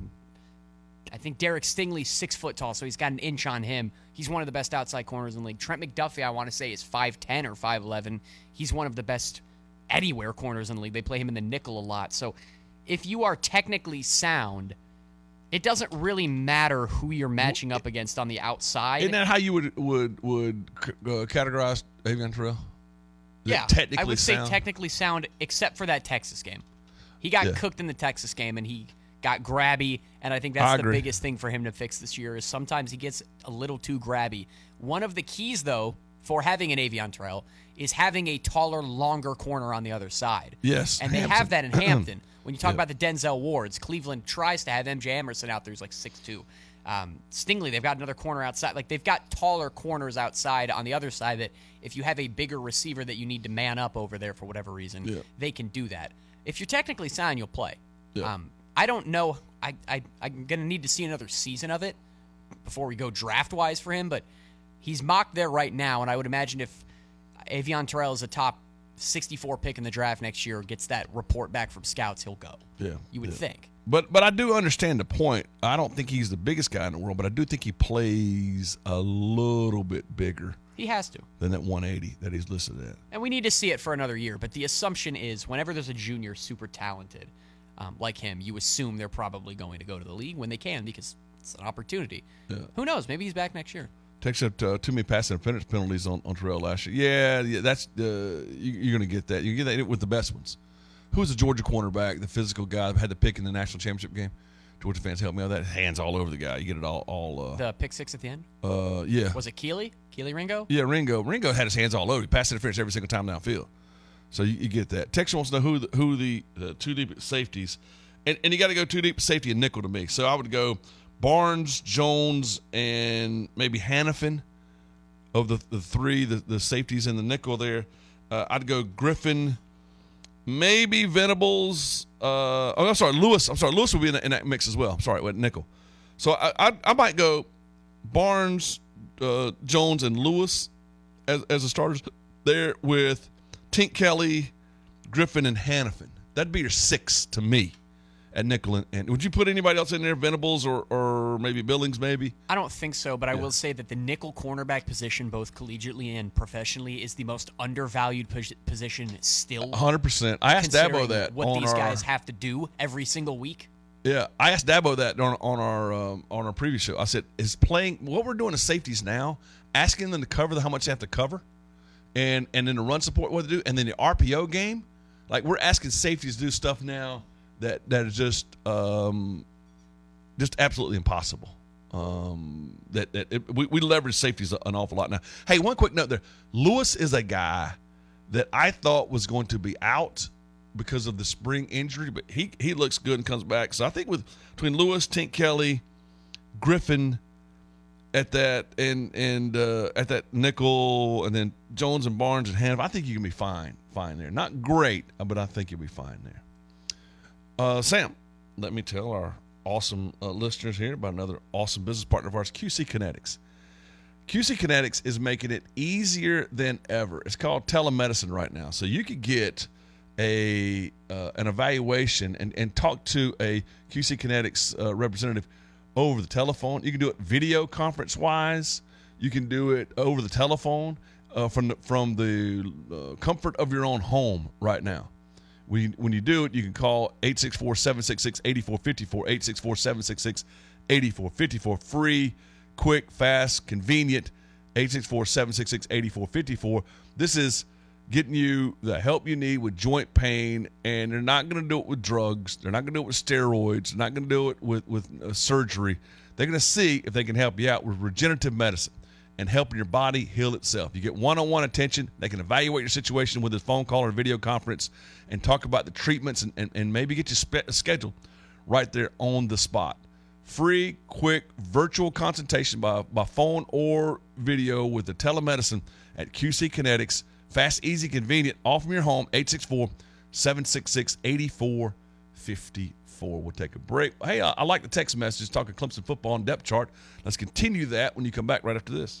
S11: I think Derek Stingley's six foot tall, so he's got an inch on him. He's one of the best outside corners in the league. Trent McDuffie, I want to say, is five ten or five eleven. He's one of the best anywhere corners in the league. They play him in the nickel a lot. So if you are technically sound, it doesn't really matter who you're matching up against on the outside.
S10: Isn't that how you would would would uh, categorize Avion Terrell? Is it
S11: Yeah,
S10: technically
S11: I would
S10: sound?
S11: say technically sound, except for that Texas game. He got
S10: Yeah.
S11: cooked in the Texas game, and he got grabby, and I think
S10: I
S11: that's the
S10: agree.
S11: biggest thing for him to fix this year is sometimes he gets a little too grabby. One of the keys, though, for having an Avion Terrell is having a taller, longer corner on the other side.
S10: Yes,
S11: And they
S10: Hampton.
S11: have that in Hampton. When you talk
S10: Yeah.
S11: about the Denzel Wards, Cleveland tries to have M J Emerson out there who's like six two. Um, Stingley, they've got another corner outside. Like, they've got taller corners outside on the other side that if you have a bigger receiver that you need to man up over there for whatever reason,
S10: Yeah.
S11: they can do that. If you're technically sound, you'll play.
S10: Yeah.
S11: Um, I don't know. I, I, I'm going to need to see another season of it before we go draft-wise for him, but he's mocked there right now, and I would imagine if Avion Terrell is a top sixty-four pick in the draft next year, gets that report back from scouts, he'll go.
S10: Yeah,
S11: You would
S10: yeah.
S11: think.
S10: But but I do understand the point. I don't think he's the biggest guy in the world, but I do think he plays a little bit bigger.
S11: He has to.
S10: than that one eighty that he's listed at.
S11: And we need to see it for another year. But the assumption is whenever there's a junior super talented um, like him, you assume they're probably going to go to the league when they can because it's an opportunity.
S10: Yeah.
S11: Who knows? Maybe he's back next year.
S10: Takes up uh, too many pass interference penalties on, on Terrell last year. Yeah, yeah that's uh, you, you're going to get that. You get that with the best ones. Who was the Georgia cornerback, the physical guy that had the pick in the national championship game? Georgia fans, help me out. That hands all over the guy. You get it all. all uh,
S11: The pick six at the end?
S10: Uh, yeah.
S11: Was it Keely? Keely Ringo?
S10: Yeah, Ringo. Ringo had his hands all over. He passed interference every single time downfield. So you, you get that. Texas wants to know who the, who the, the two deep safeties, and, and you got to go two deep safety and nickel to me. So I would go Barnes, Jones, and maybe Hannafin of the, the three, the, the safeties in the nickel there. Uh, I'd go Griffin, maybe Venables. Uh, oh, I'm sorry, Lewis. I'm sorry, Lewis would be in, that- in that mix as well. I'm sorry, with nickel. So I, I I might go Barnes, uh, Jones, and Lewis as as the starters there with Tink Kelly, Griffin, and Hannafin. That'd be your six to me at nickel. And, and would you put anybody else in there, Venables or or maybe Billings, maybe?
S11: I don't think so, but I will say that the nickel cornerback position, both collegiately and professionally, is the most undervalued pos- position still.
S10: one hundred percent. I asked
S11: considering
S10: Dabo that
S11: what
S10: on
S11: these
S10: our,
S11: guys have to do every single week.
S10: Yeah, I asked Dabo that on, on our um, on our previous show. I said, "Is playing what we're doing as safeties now, asking them to cover the, how much they have to cover, and and then the run support what to do, and then the R P O game, like we're asking safeties to do stuff now that that is just um, just absolutely impossible. Um, that that it, we, we leverage safeties an awful lot now. Hey, one quick note there: Lewis is a guy that I thought was going to be out because of the spring injury, but he he looks good and comes back. So I think with between Lewis, Tink Kelly, Griffin at that and and uh, at that nickel, and then Jones and Barnes and Hannafin, I think you can be fine fine there. Not great, but I think you'll be fine there. Uh, Sam, let me tell our awesome uh, listeners here about another awesome business partner of ours, Q C Kinetics. Q C Kinetics is making it easier than ever. It's called telemedicine right now. So you could get a uh, an evaluation and, and talk to a Q C Kinetics uh, representative over the telephone. You can do it video conference wise. You can do it over the telephone uh, from the, from the uh, comfort of your own home right now. When you, when you do it, you can call eight six four, seven six six, eight four five four, eight six four, seven six six, eight four five four. Free, quick, fast, convenient, eight six four, seven six six, eight four five four. This is getting you the help you need with joint pain, and they're not going to do it with drugs. They're not going to do it with steroids. They're not going to do it with, with uh, surgery. They're going to see if they can help you out with regenerative medicine and helping your body heal itself. You get one-on-one attention. They can evaluate your situation with a phone call or a video conference and talk about the treatments and, and, and maybe get you spe- scheduled right there on the spot. Free, quick, virtual consultation by, by phone or video with the telemedicine at Q C Kinetics. Fast, easy, convenient, all from your home, eight six four, seven six six, eight four five four. We'll take a break. Hey, I, I like the text messages talking Clemson football on depth chart. Let's continue that when you come back right after this.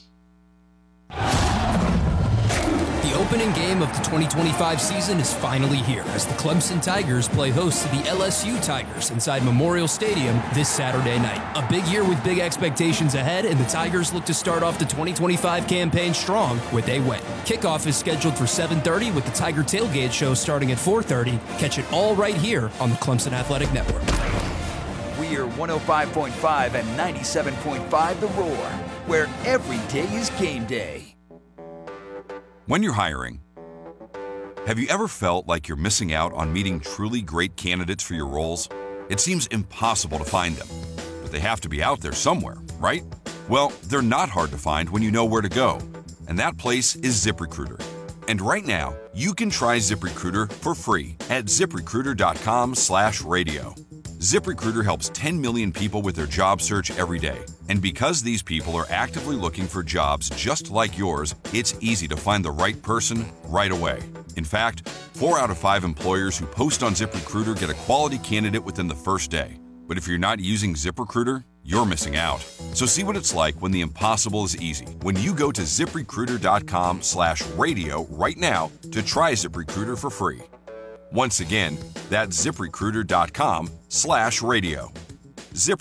S21: The opening game of the twenty twenty-five season is finally here as the Clemson Tigers play host to the L S U Tigers inside Memorial Stadium this Saturday night. A big year with big expectations ahead, and the Tigers look to start off the twenty twenty-five campaign strong with a win. Kickoff is scheduled for seven thirty with the Tiger Tailgate Show starting at four thirty. Catch it all right here on the Clemson Athletic Network.
S14: We are one oh five point five and ninety-seven point five The Roar, where every day is game day.
S22: When you're hiring, have you ever felt like you're missing out on meeting truly great candidates for your roles? It seems impossible to find them, but they have to be out there somewhere, right? Well, they're not hard to find when you know where to go, and that place is ZipRecruiter. And right now, you can try ZipRecruiter for free at ZipRecruiter.com slash radio. ZipRecruiter helps ten million people with their job search every day. And because these people are actively looking for jobs just like yours, it's easy to find the right person right away. In fact, four out of five employers who post on ZipRecruiter get a quality candidate within the first day. But if you're not using ZipRecruiter, you're missing out. So see what it's like when the impossible is easy. When you go to ZipRecruiter.com slash radio right now to try ZipRecruiter for free. Once again, that's ZipRecruiter.com slash radio.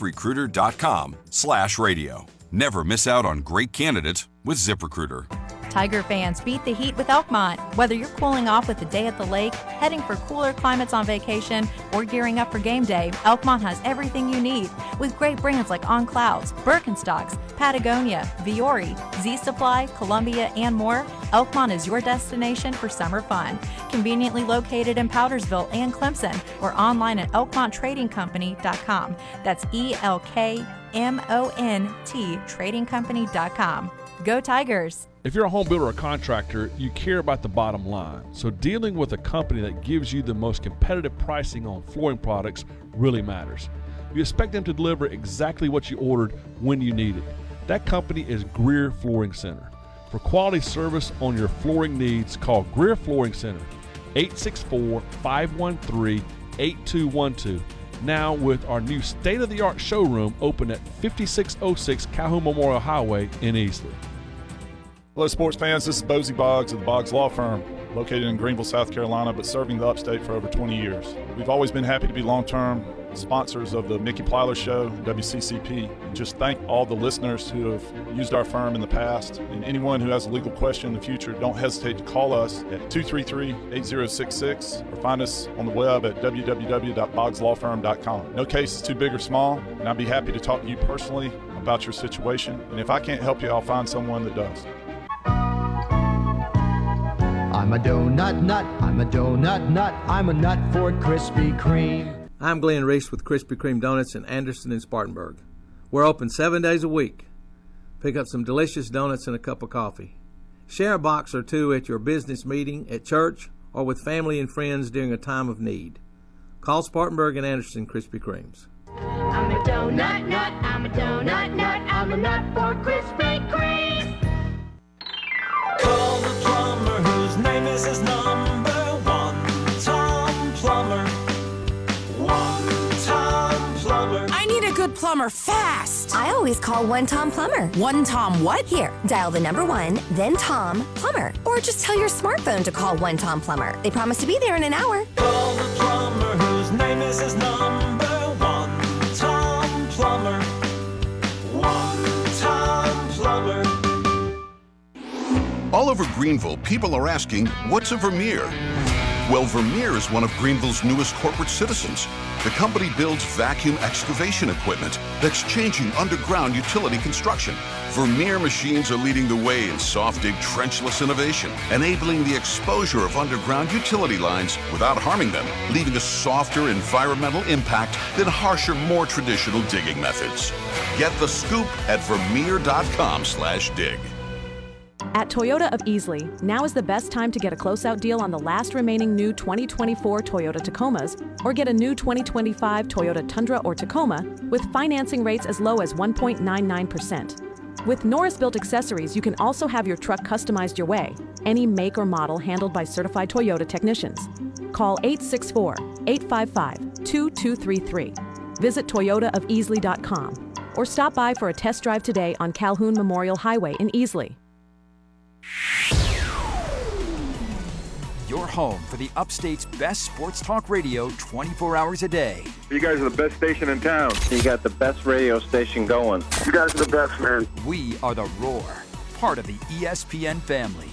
S22: ZipRecruiter.com slash radio. Never miss out on great candidates with ZipRecruiter.
S1: Tiger fans, beat the heat with Elkmont. Whether you're cooling off with a day at the lake, heading for cooler climates on vacation, or gearing up for game day, Elkmont has everything you need. With great brands like On Clouds, Birkenstocks, Patagonia, Viore, Z Supply, Columbia, and more, Elkmont is your destination for summer fun. Conveniently located in Powdersville and Clemson, or online at elkmont trading company dot com. That's E L K M O N T trading company dot com. Go Tigers!
S10: If you're a home builder or contractor, you care about the bottom line. So dealing with a company that gives you the most competitive pricing on flooring products really matters. You expect them to deliver exactly what you ordered when you need it. That company is Greer Flooring Center. For quality service on your flooring needs, call Greer Flooring Center, eight six four, five one three, eight two one two. Now with our new state-of-the-art showroom open at fifty-six oh six Calhoun Memorial Highway in Easley.
S2: Hello, sports fans. This is Bozie Boggs of the Boggs Law Firm, located in Greenville, South Carolina, but serving the upstate for over twenty years. We've always been happy to be long-term sponsors of the Mickey Plyler Show, W C C P. Just thank all the listeners who have used our firm in the past, and anyone who has a legal question in the future, don't hesitate to call us at two three three, eight zero six six or find us on the web at w w w dot boggs law firm dot com. No case is too big or small, and I'd be happy to talk to you personally about your situation, and if I can't help you, I'll find someone that does.
S7: I'm a donut nut, I'm a donut nut, I'm a nut for Krispy Kreme.
S23: I'm Glenn Reese with Krispy Kreme Donuts in Anderson and Spartanburg. We're open seven days a week. Pick up some delicious donuts and a cup of coffee. Share a box or two at your business meeting, at church, or with family and friends during a time of need. Call Spartanburg and Anderson Krispy Kremes.
S4: I'm a donut nut, I'm a donut nut, I'm a nut for Krispy Kreme.
S16: Call the plumber whose name is his number one, Tom Plumber. One Tom Plumber.
S24: I need a good plumber fast.
S25: I always call One Tom Plumber.
S24: One Tom what?
S25: Here, dial the number one, then Tom Plumber. Or just tell your smartphone to call One Tom Plumber. They promise to be there in an hour.
S16: Call the plumber whose name is his number one, Tom Plumber. One Tom Plumber.
S26: All over Greenville, people are asking, what's a Vermeer? Well, Vermeer is one of Greenville's newest corporate citizens. The company builds vacuum excavation equipment that's changing underground utility construction. Vermeer machines are leading the way in soft dig trenchless innovation, enabling the exposure of underground utility lines without harming them, leaving a softer environmental impact than harsher, more traditional digging methods. Get the scoop at vermeer.com slash dig.
S12: At Toyota of Easley, now is the best time to get a closeout deal on the last remaining new twenty twenty-four Toyota Tacomas, or get a new twenty twenty-five Toyota Tundra or Tacoma with financing rates as low as one point nine nine percent. With Norris-built accessories, you can also have your truck customized your way, any make or model handled by certified Toyota technicians. Call eight six four, eight five five, two two three three. Visit toyota of easley dot com or stop by for a test drive today on Calhoun Memorial Highway in Easley.
S9: Your home for the Upstate's best sports talk radio twenty-four hours a day.
S27: You guys are the best station in town. You got the best radio station going. You guys are the best, man.
S9: We are the Roar, part of the E S P N family.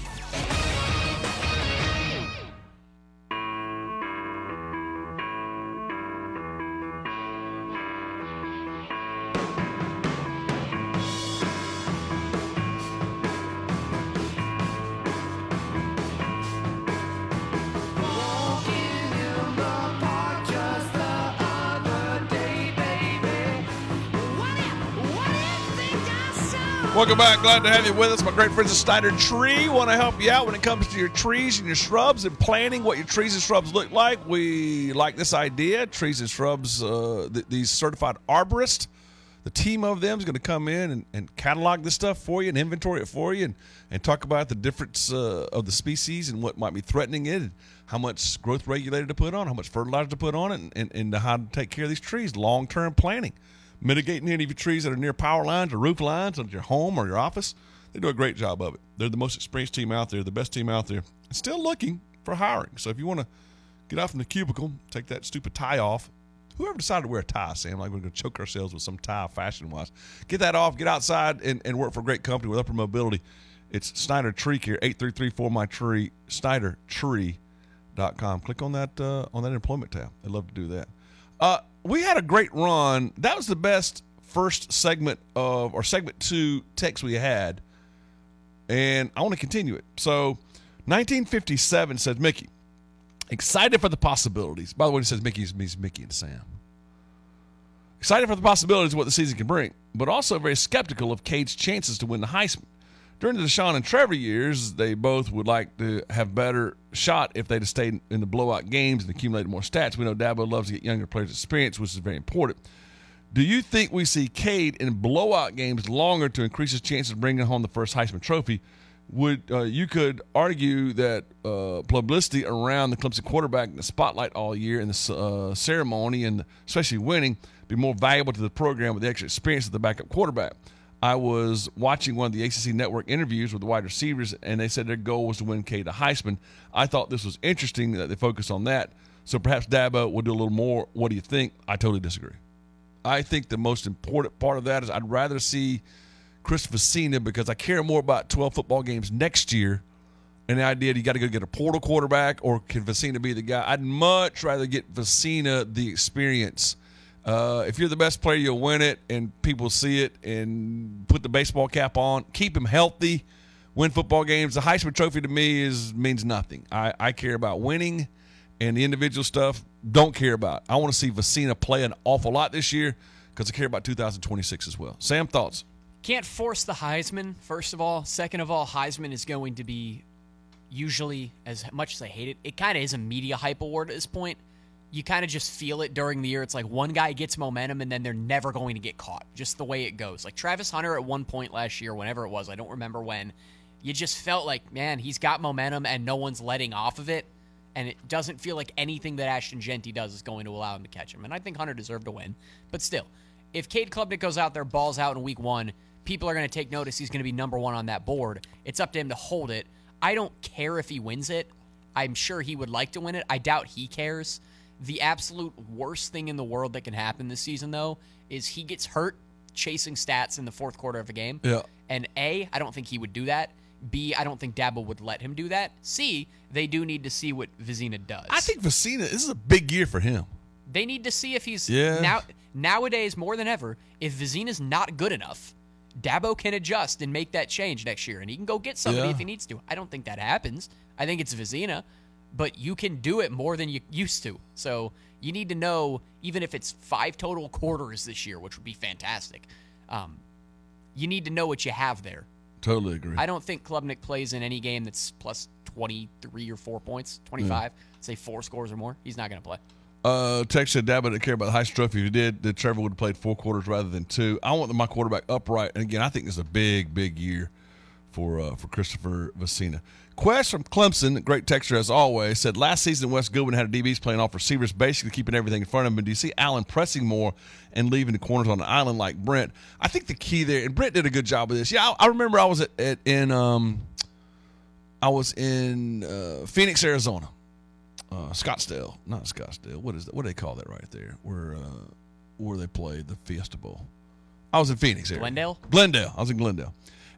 S10: Welcome back. Glad to have you with us. My great friends at Snyder Tree want to help you out when it comes to your trees and your shrubs and planning what your trees and shrubs look like. We like this idea. Trees and shrubs, uh, th- these certified arborists, the team of them is going to come in and, and catalog this stuff for you and inventory it for you and, and talk about the difference uh, of the species and what might be threatening it and how much growth regulator to put on, how much fertilizer to put on it, and, and, and how to take care of these trees, long-term planning. Mitigating any of your trees that are near power lines or roof lines at your home or your office. They do a great job of it. They're the most experienced team out there, the best team out there, and still looking for hiring. So if you want to get off in the cubicle, take that stupid tie off. Whoever decided to wear a tie, Sam, like we're going to choke ourselves with some tie fashion-wise. Get that off, get outside, and, and work for a great company with upper mobility It's Snyder Tree Care, eight three three four my tree, Snyder Tree dot com. Click on that uh, on that employment tab. I'd love to do that. Uh, we had a great run. That was the best first segment of, or segment two text we had, and I want to continue it. So nineteen fifty-seven says, Mickey, excited for the possibilities. By the way, it says Mickey means Mickey and Sam. Excited for the possibilities of what the season can bring, but also very skeptical of Cade's chances to win the Heisman. During the Deshaun and Trevor years, they both would like to have better shot if they'd have stayed in the blowout games and accumulated more stats. We know Dabo loves to get younger players experience, which is very important. Do you think we see Cade in blowout games longer to increase his chances of bringing home the first Heisman Trophy? Would uh, you could argue that uh, publicity around the Clemson quarterback in the spotlight all year and the uh, ceremony and especially winning be more valuable to the program with the extra experience of the backup quarterback? I was watching one of the A C C Network interviews with the wide receivers, and they said their goal was to win Cade a Heisman. I thought this was interesting that they focused on that. So perhaps Dabo will do a little more. What do you think? I totally disagree. I think the most important part of that is I'd rather see Chris Vecina, because I care more about twelve football games next year and the idea that you got to go get a portal quarterback, or can Vecina be the guy? I'd much rather get Vecina the experience. Uh, if you're the best player, you'll win it, and people see it and put the baseball cap on. Keep him healthy, win football games. The Heisman Trophy to me is means nothing. I, I care about winning, and the individual stuff don't care about. I want to see Vecina play an awful lot this year because I care about two thousand twenty-six as well. Sam, thoughts?
S11: Can't force the Heisman, first of all. Second of all, Heisman is going to be usually, as much as I hate it, it kind of is a media hype award at this point. You kind of just feel it during the year. It's like one guy gets momentum and then they're never going to get caught. Just the way it goes. Like Travis Hunter at one point last year, whenever it was, I don't remember when, you just felt like, man, he's got momentum and no one's letting off of it. And it doesn't feel like anything that Ashton Jeanty does is going to allow him to catch him. And I think Hunter deserved to win. But still, if Cade Klubnik goes out there, balls out in week one, people are going to take notice he's going to be number one on that board. It's up to him to hold it. I don't care if he wins it. I'm sure he would like to win it. I doubt he cares. The absolute worst thing in the world that can happen this season, though, is he gets hurt chasing stats in the fourth quarter of a game.
S10: Yeah.
S11: And A, I don't think he would do that. B, I don't think Dabo would let him do that. C, they do need to see what Vecina does.
S10: I think Vecina, this is a big year for him.
S11: They need to see if he's
S10: yeah.
S11: now nowadays more than ever. If Vecina's not good enough, Dabo can adjust and make that change next year, and he can go get somebody
S10: yeah.
S11: if he needs to. I don't think that happens. I think it's Vecina, but you can do it more than you used to. So you need to know, even if it's five total quarters this year, which would be fantastic, um, you need to know what you have there.
S10: Totally agree.
S11: I don't think Klubnik plays in any game that's plus twenty-three or four points, twenty-five, yeah. say four scores or more. He's not going to play.
S10: Uh, Tex said Dabo didn't care about the Heisman Trophy. If he did, that Trevor would have played four quarters rather than two. I want my quarterback upright. And again, I think this is a big, big year for uh, for Christopher Vecina. Quest from Clemson, great texture as always, said last season Wes Goodwin had a D Bs playing off receivers, basically keeping everything in front of him. But do you see Allen pressing more and leaving the corners on the island like Brent? I think the key there, and Brent did a good job of this. Yeah, I, I remember I was at, at in um, I was in uh, Phoenix, Arizona. Uh, Scottsdale, not Scottsdale. What is that? What do they call that right there? Where uh, where they played the Fiesta Bowl. I was in Phoenix area.
S11: Glendale?
S10: Glendale. I was in Glendale.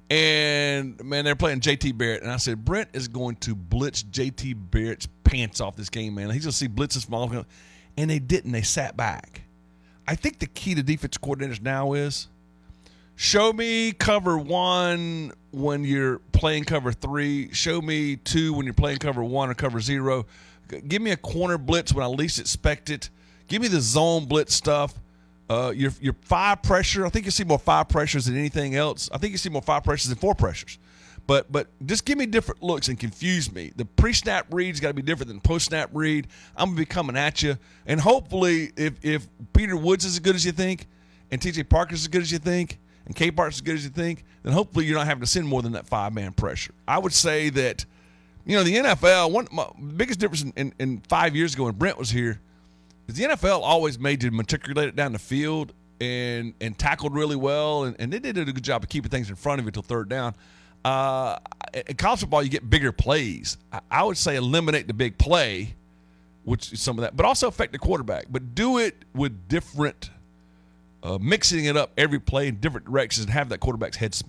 S10: And, man, they're playing J T Barrett. And I said, Brent is going to blitz J T Barrett's pants off this game, man. He's going to see blitzes from all of them. And they didn't. They sat back. I think the key to defense coordinators now is show me cover one when you're playing cover three. Show me two when you're playing cover one or cover zero. Give me a corner blitz when I least expect it. Give me the zone blitz stuff. Uh, your your five pressure. I think you see more five pressures than anything else. I think you see more five pressures than four pressures. But but just give me different looks and confuse me. The pre-snap read's got to be different than post-snap read. I'm gonna be coming at you, and hopefully, if if Peter Woods is as good as you think, and T J Parker's as good as you think, and K Park's as good as you think, then hopefully you're not having to send more than that five-man pressure. I would say that. You know, the N F L, one my biggest difference in, in, in five years ago when Brent was here is the N F L always made you matriculate it down the field and and tackled really well, and, and they did a good job of keeping things in front of you until third down. Uh, in college football, you get bigger plays. I, I would say eliminate the big play, which is some of that, but also affect the quarterback. But do it with different, uh, mixing it up every play in different directions and have that quarterback's head spinning.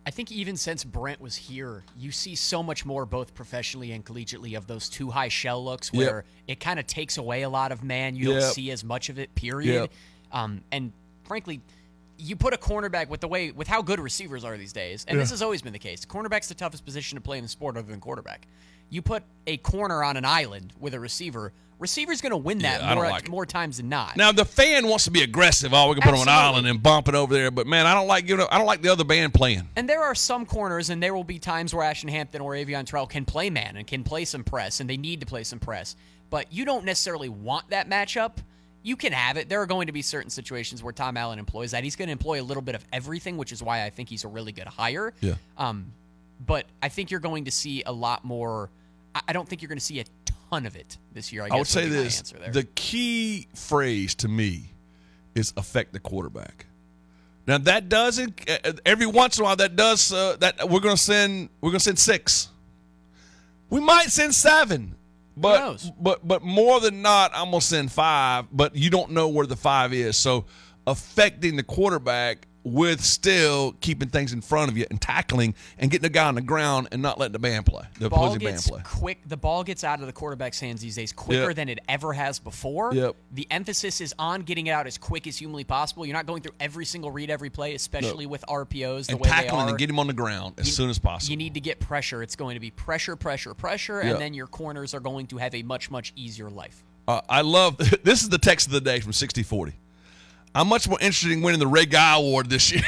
S11: I think even since Brent was here, you see so much more both professionally and collegiately of those two high shell looks where
S10: Yep.
S11: it kind of takes away a lot of man. You
S10: Yep.
S11: don't see as much of it, period.
S10: Yep.
S11: Um, and frankly, you put a cornerback with the way with how good receivers are these days, and
S10: Yeah.
S11: this has always been the case. Cornerback's the toughest position to play in the sport other than quarterback. You put a corner on an island with a receiver, receiver's going to win that
S10: Yeah, I don't
S11: more,
S10: like it.
S11: more times than not.
S10: Now the fan wants to be aggressive. Oh, we can put him on an
S11: Absolutely.
S10: island and bump it over there. But man, I don't like giving. I don't like the other band playing.
S11: And there are some corners, and there will be times where Ashton Hampton or Avion Terrell can play man and can play some press, and they need to play some press. But you don't necessarily want that matchup. You can have it. There are going to be certain situations where Tom Allen employs that. He's going to employ a little bit of everything, which is why I think he's a really good hire.
S10: Yeah.
S11: Um, but I think you're going to see a lot more. I I don't think you're going to see a ton of it this year. I,
S10: I,
S11: guess
S10: would say
S11: would be my
S10: this:
S11: answer there.
S10: the key phrase to me is affect the quarterback. Now that doesn't uh, every once in a while that does uh, that we're going to send we're going to send six. We might send seven. But but but more than not, I'm gonna send five. But you don't know where the five is, so affecting the quarterback with still keeping things in front of you and tackling and getting the guy on the ground and not letting the band play, the
S11: ball
S10: opposing band
S11: gets
S10: play.
S11: quick. The ball gets out of the quarterback's hands these days quicker
S10: Yep.
S11: than it ever has before.
S10: Yep.
S11: The emphasis is on getting it out as quick as humanly possible. You're not going through every single read, every play, especially
S10: No.
S11: with R P Os the
S10: And
S11: way
S10: tackling
S11: they are.
S10: and get him on the ground as
S11: You-
S10: soon as possible.
S11: You need to get pressure. It's going to be pressure, pressure, pressure,
S10: Yep.
S11: and then your corners are going to have a much, much easier life.
S10: Uh, I love this is the text of the day from sixty forty. I'm much more interested in winning the Ray Guy Award this year.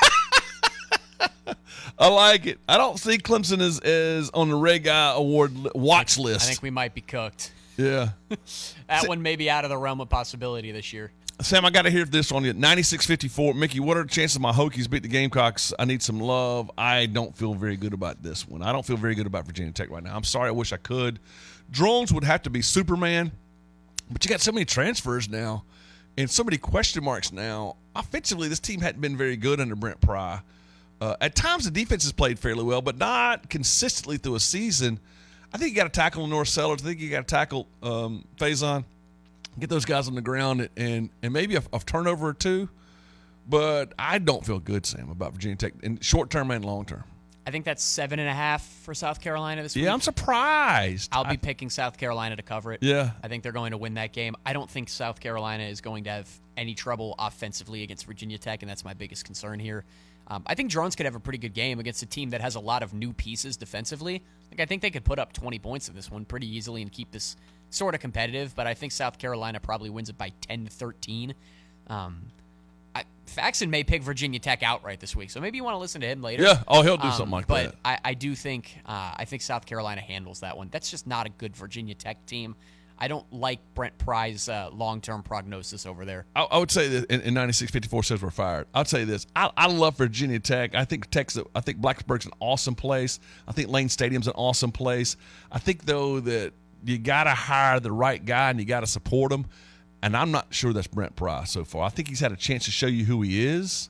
S10: I like it. I don't see Clemson as, as on the Ray Guy Award li- watch list.
S11: I think we might be cooked.
S10: Yeah.
S11: That one may be out of the realm of possibility this year.
S10: Sam, I got to hear this on you. ninety-six fifty-four. Mickey, what are the chances my Hokies beat the Gamecocks? I need some love. I don't feel very good about this one. I don't feel very good about Virginia Tech right now. I'm sorry. I wish I could. Drones would have to be Superman, but you got so many transfers now and so many question marks now. Offensively, this team hadn't been very good under Brent Pry. Uh, at times, the defense has played fairly well, but not consistently through a season. I think you got to tackle North Sellers. I think you got to tackle um, Faison. Get those guys on the ground and and maybe a, a turnover or two. But I don't feel good, Sam, about Virginia Tech in short term and long term.
S11: I think that's seven and a half for South Carolina this week.
S10: Yeah, I'm surprised.
S11: I'll be
S10: I-
S11: picking South Carolina to cover it.
S10: Yeah.
S11: I think they're going to win that game. I don't think South Carolina is going to have any trouble offensively against Virginia Tech, and that's my biggest concern here. Um, I think Drones could have a pretty good game against a team that has a lot of new pieces defensively. Like, I think they could put up twenty points in this one pretty easily and keep this sort of competitive, but I think South Carolina probably wins it by ten to thirteen. Um, I, Faxon may pick Virginia Tech outright this week, so maybe you want to listen to him later.
S10: Yeah. Oh, he'll do
S11: Um,
S10: something like
S11: but
S10: that.
S11: I, I do think uh, I think South Carolina handles that one. That's just not a good Virginia Tech team. I don't like Brent Pry's uh, long-term prognosis over there.
S10: I, I would say that in, in ninety-six fifty-four says we're fired. I'll tell you this. I, I love Virginia Tech. I think Tech's a, I think Blacksburg's an awesome place. I think Lane Stadium's an awesome place. I think, though, that you got to hire the right guy and you got to support him. And I'm not sure that's Brent Pry so far. I think he's had a chance to show you who he is.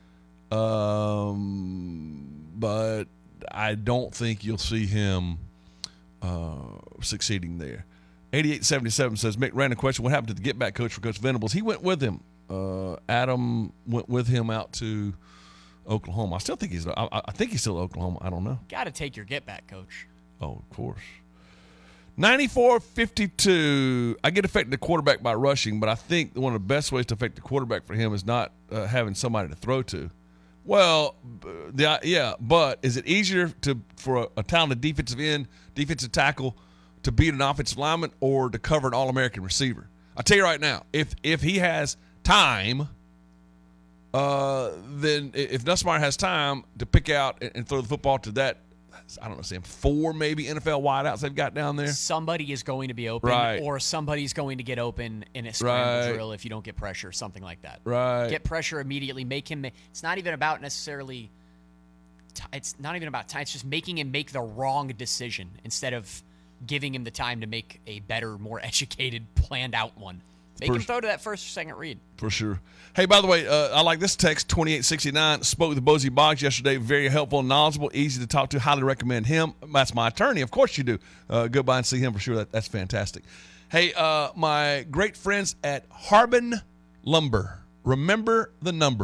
S10: Um, but I don't think you'll see him uh, succeeding there. eighty-eight seventy-seven says, Mick, random question. What happened to the get-back coach for Coach Venables? He went with him. Uh, Adam went with him out to Oklahoma. I still think he's I, I think he's still at Oklahoma. I don't know.
S11: Got to take your get-back coach.
S10: Oh, of course. ninety-four fifty-two. I get affected the quarterback by rushing, but I think one of the best ways to affect the quarterback for him is not uh, having somebody to throw to. Well, b- the, yeah, but is it easier to for a, a talented defensive end, defensive tackle, to beat an offensive lineman or to cover an All-American receiver? I'll tell you right now, if if he has time, uh, then if Nussmeier has time to pick out and, and throw the football to that, I don't know, Sam, four maybe N F L wideouts they've got down there.
S11: Somebody is going to be open,
S10: Right.
S11: or somebody's going to get open in a scramble
S10: Right.
S11: drill if you don't get pressure, something like that.
S10: Right.
S11: Get pressure immediately. Make him. It's not even about necessarily. T- it's not even about time. It's just making him make the wrong decision instead of giving him the time to make a better, more educated, planned out one. Make
S10: For-
S11: him throw to that first or second read.
S10: For sure. Hey, by the way, uh, I like this text, twenty-eight sixty-nine. Spoke with Bozy Boggs yesterday. Very helpful and knowledgeable. Easy to talk to. Highly recommend him. That's my attorney. Of course you do. Uh, go by and see him for sure. That, that's fantastic. Hey, uh, my great friends at Harbin Lumber. Remember the number.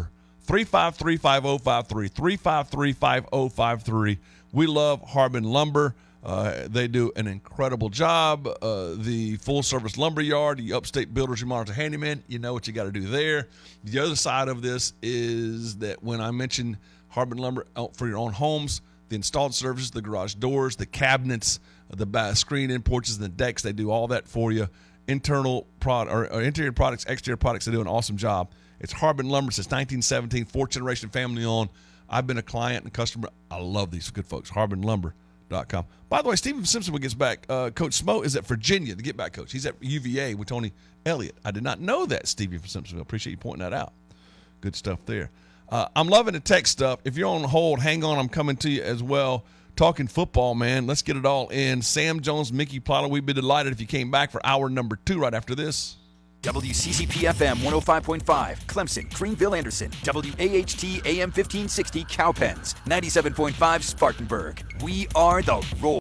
S10: three five three, five oh five three, three five three, five oh five three. We love Harbin Lumber. Uh, they do an incredible job. Uh, the full-service lumber yard, the upstate builders who monitor handyman, you know what you got to do there. The other side of this is that when I mentioned Harbin Lumber for your own homes, the installed services, the garage doors, the cabinets, the screen-in porches, and the decks, they do all that for you. Internal prod or, or interior products, exterior products, they do an awesome job. It's Harbin Lumber since nineteen seventeen, fourth-generation family-owned. I've been a client and customer. I love these good folks, harbin lumber dot com. By the way, Stephen Simpson, when he gets back, uh, Coach Smo is at Virginia, the Get Back coach. He's at U V A with Tony Elliott. I did not know that, Stephen Simpson. I appreciate you pointing that out. Good stuff there. Uh, I'm loving the tech stuff. If you're on hold, hang on. I'm coming to you as well. Talking football, man. Let's get it all in. Sam Jones, Mickey Plyler, we'd be delighted if you came back for hour number two right after this.
S3: W C C P F M one oh five point five, Clemson, Greenville, Anderson. W A H T A M fifteen sixty, Cowpens. ninety-seven point five, Spartanburg. We are the Roar.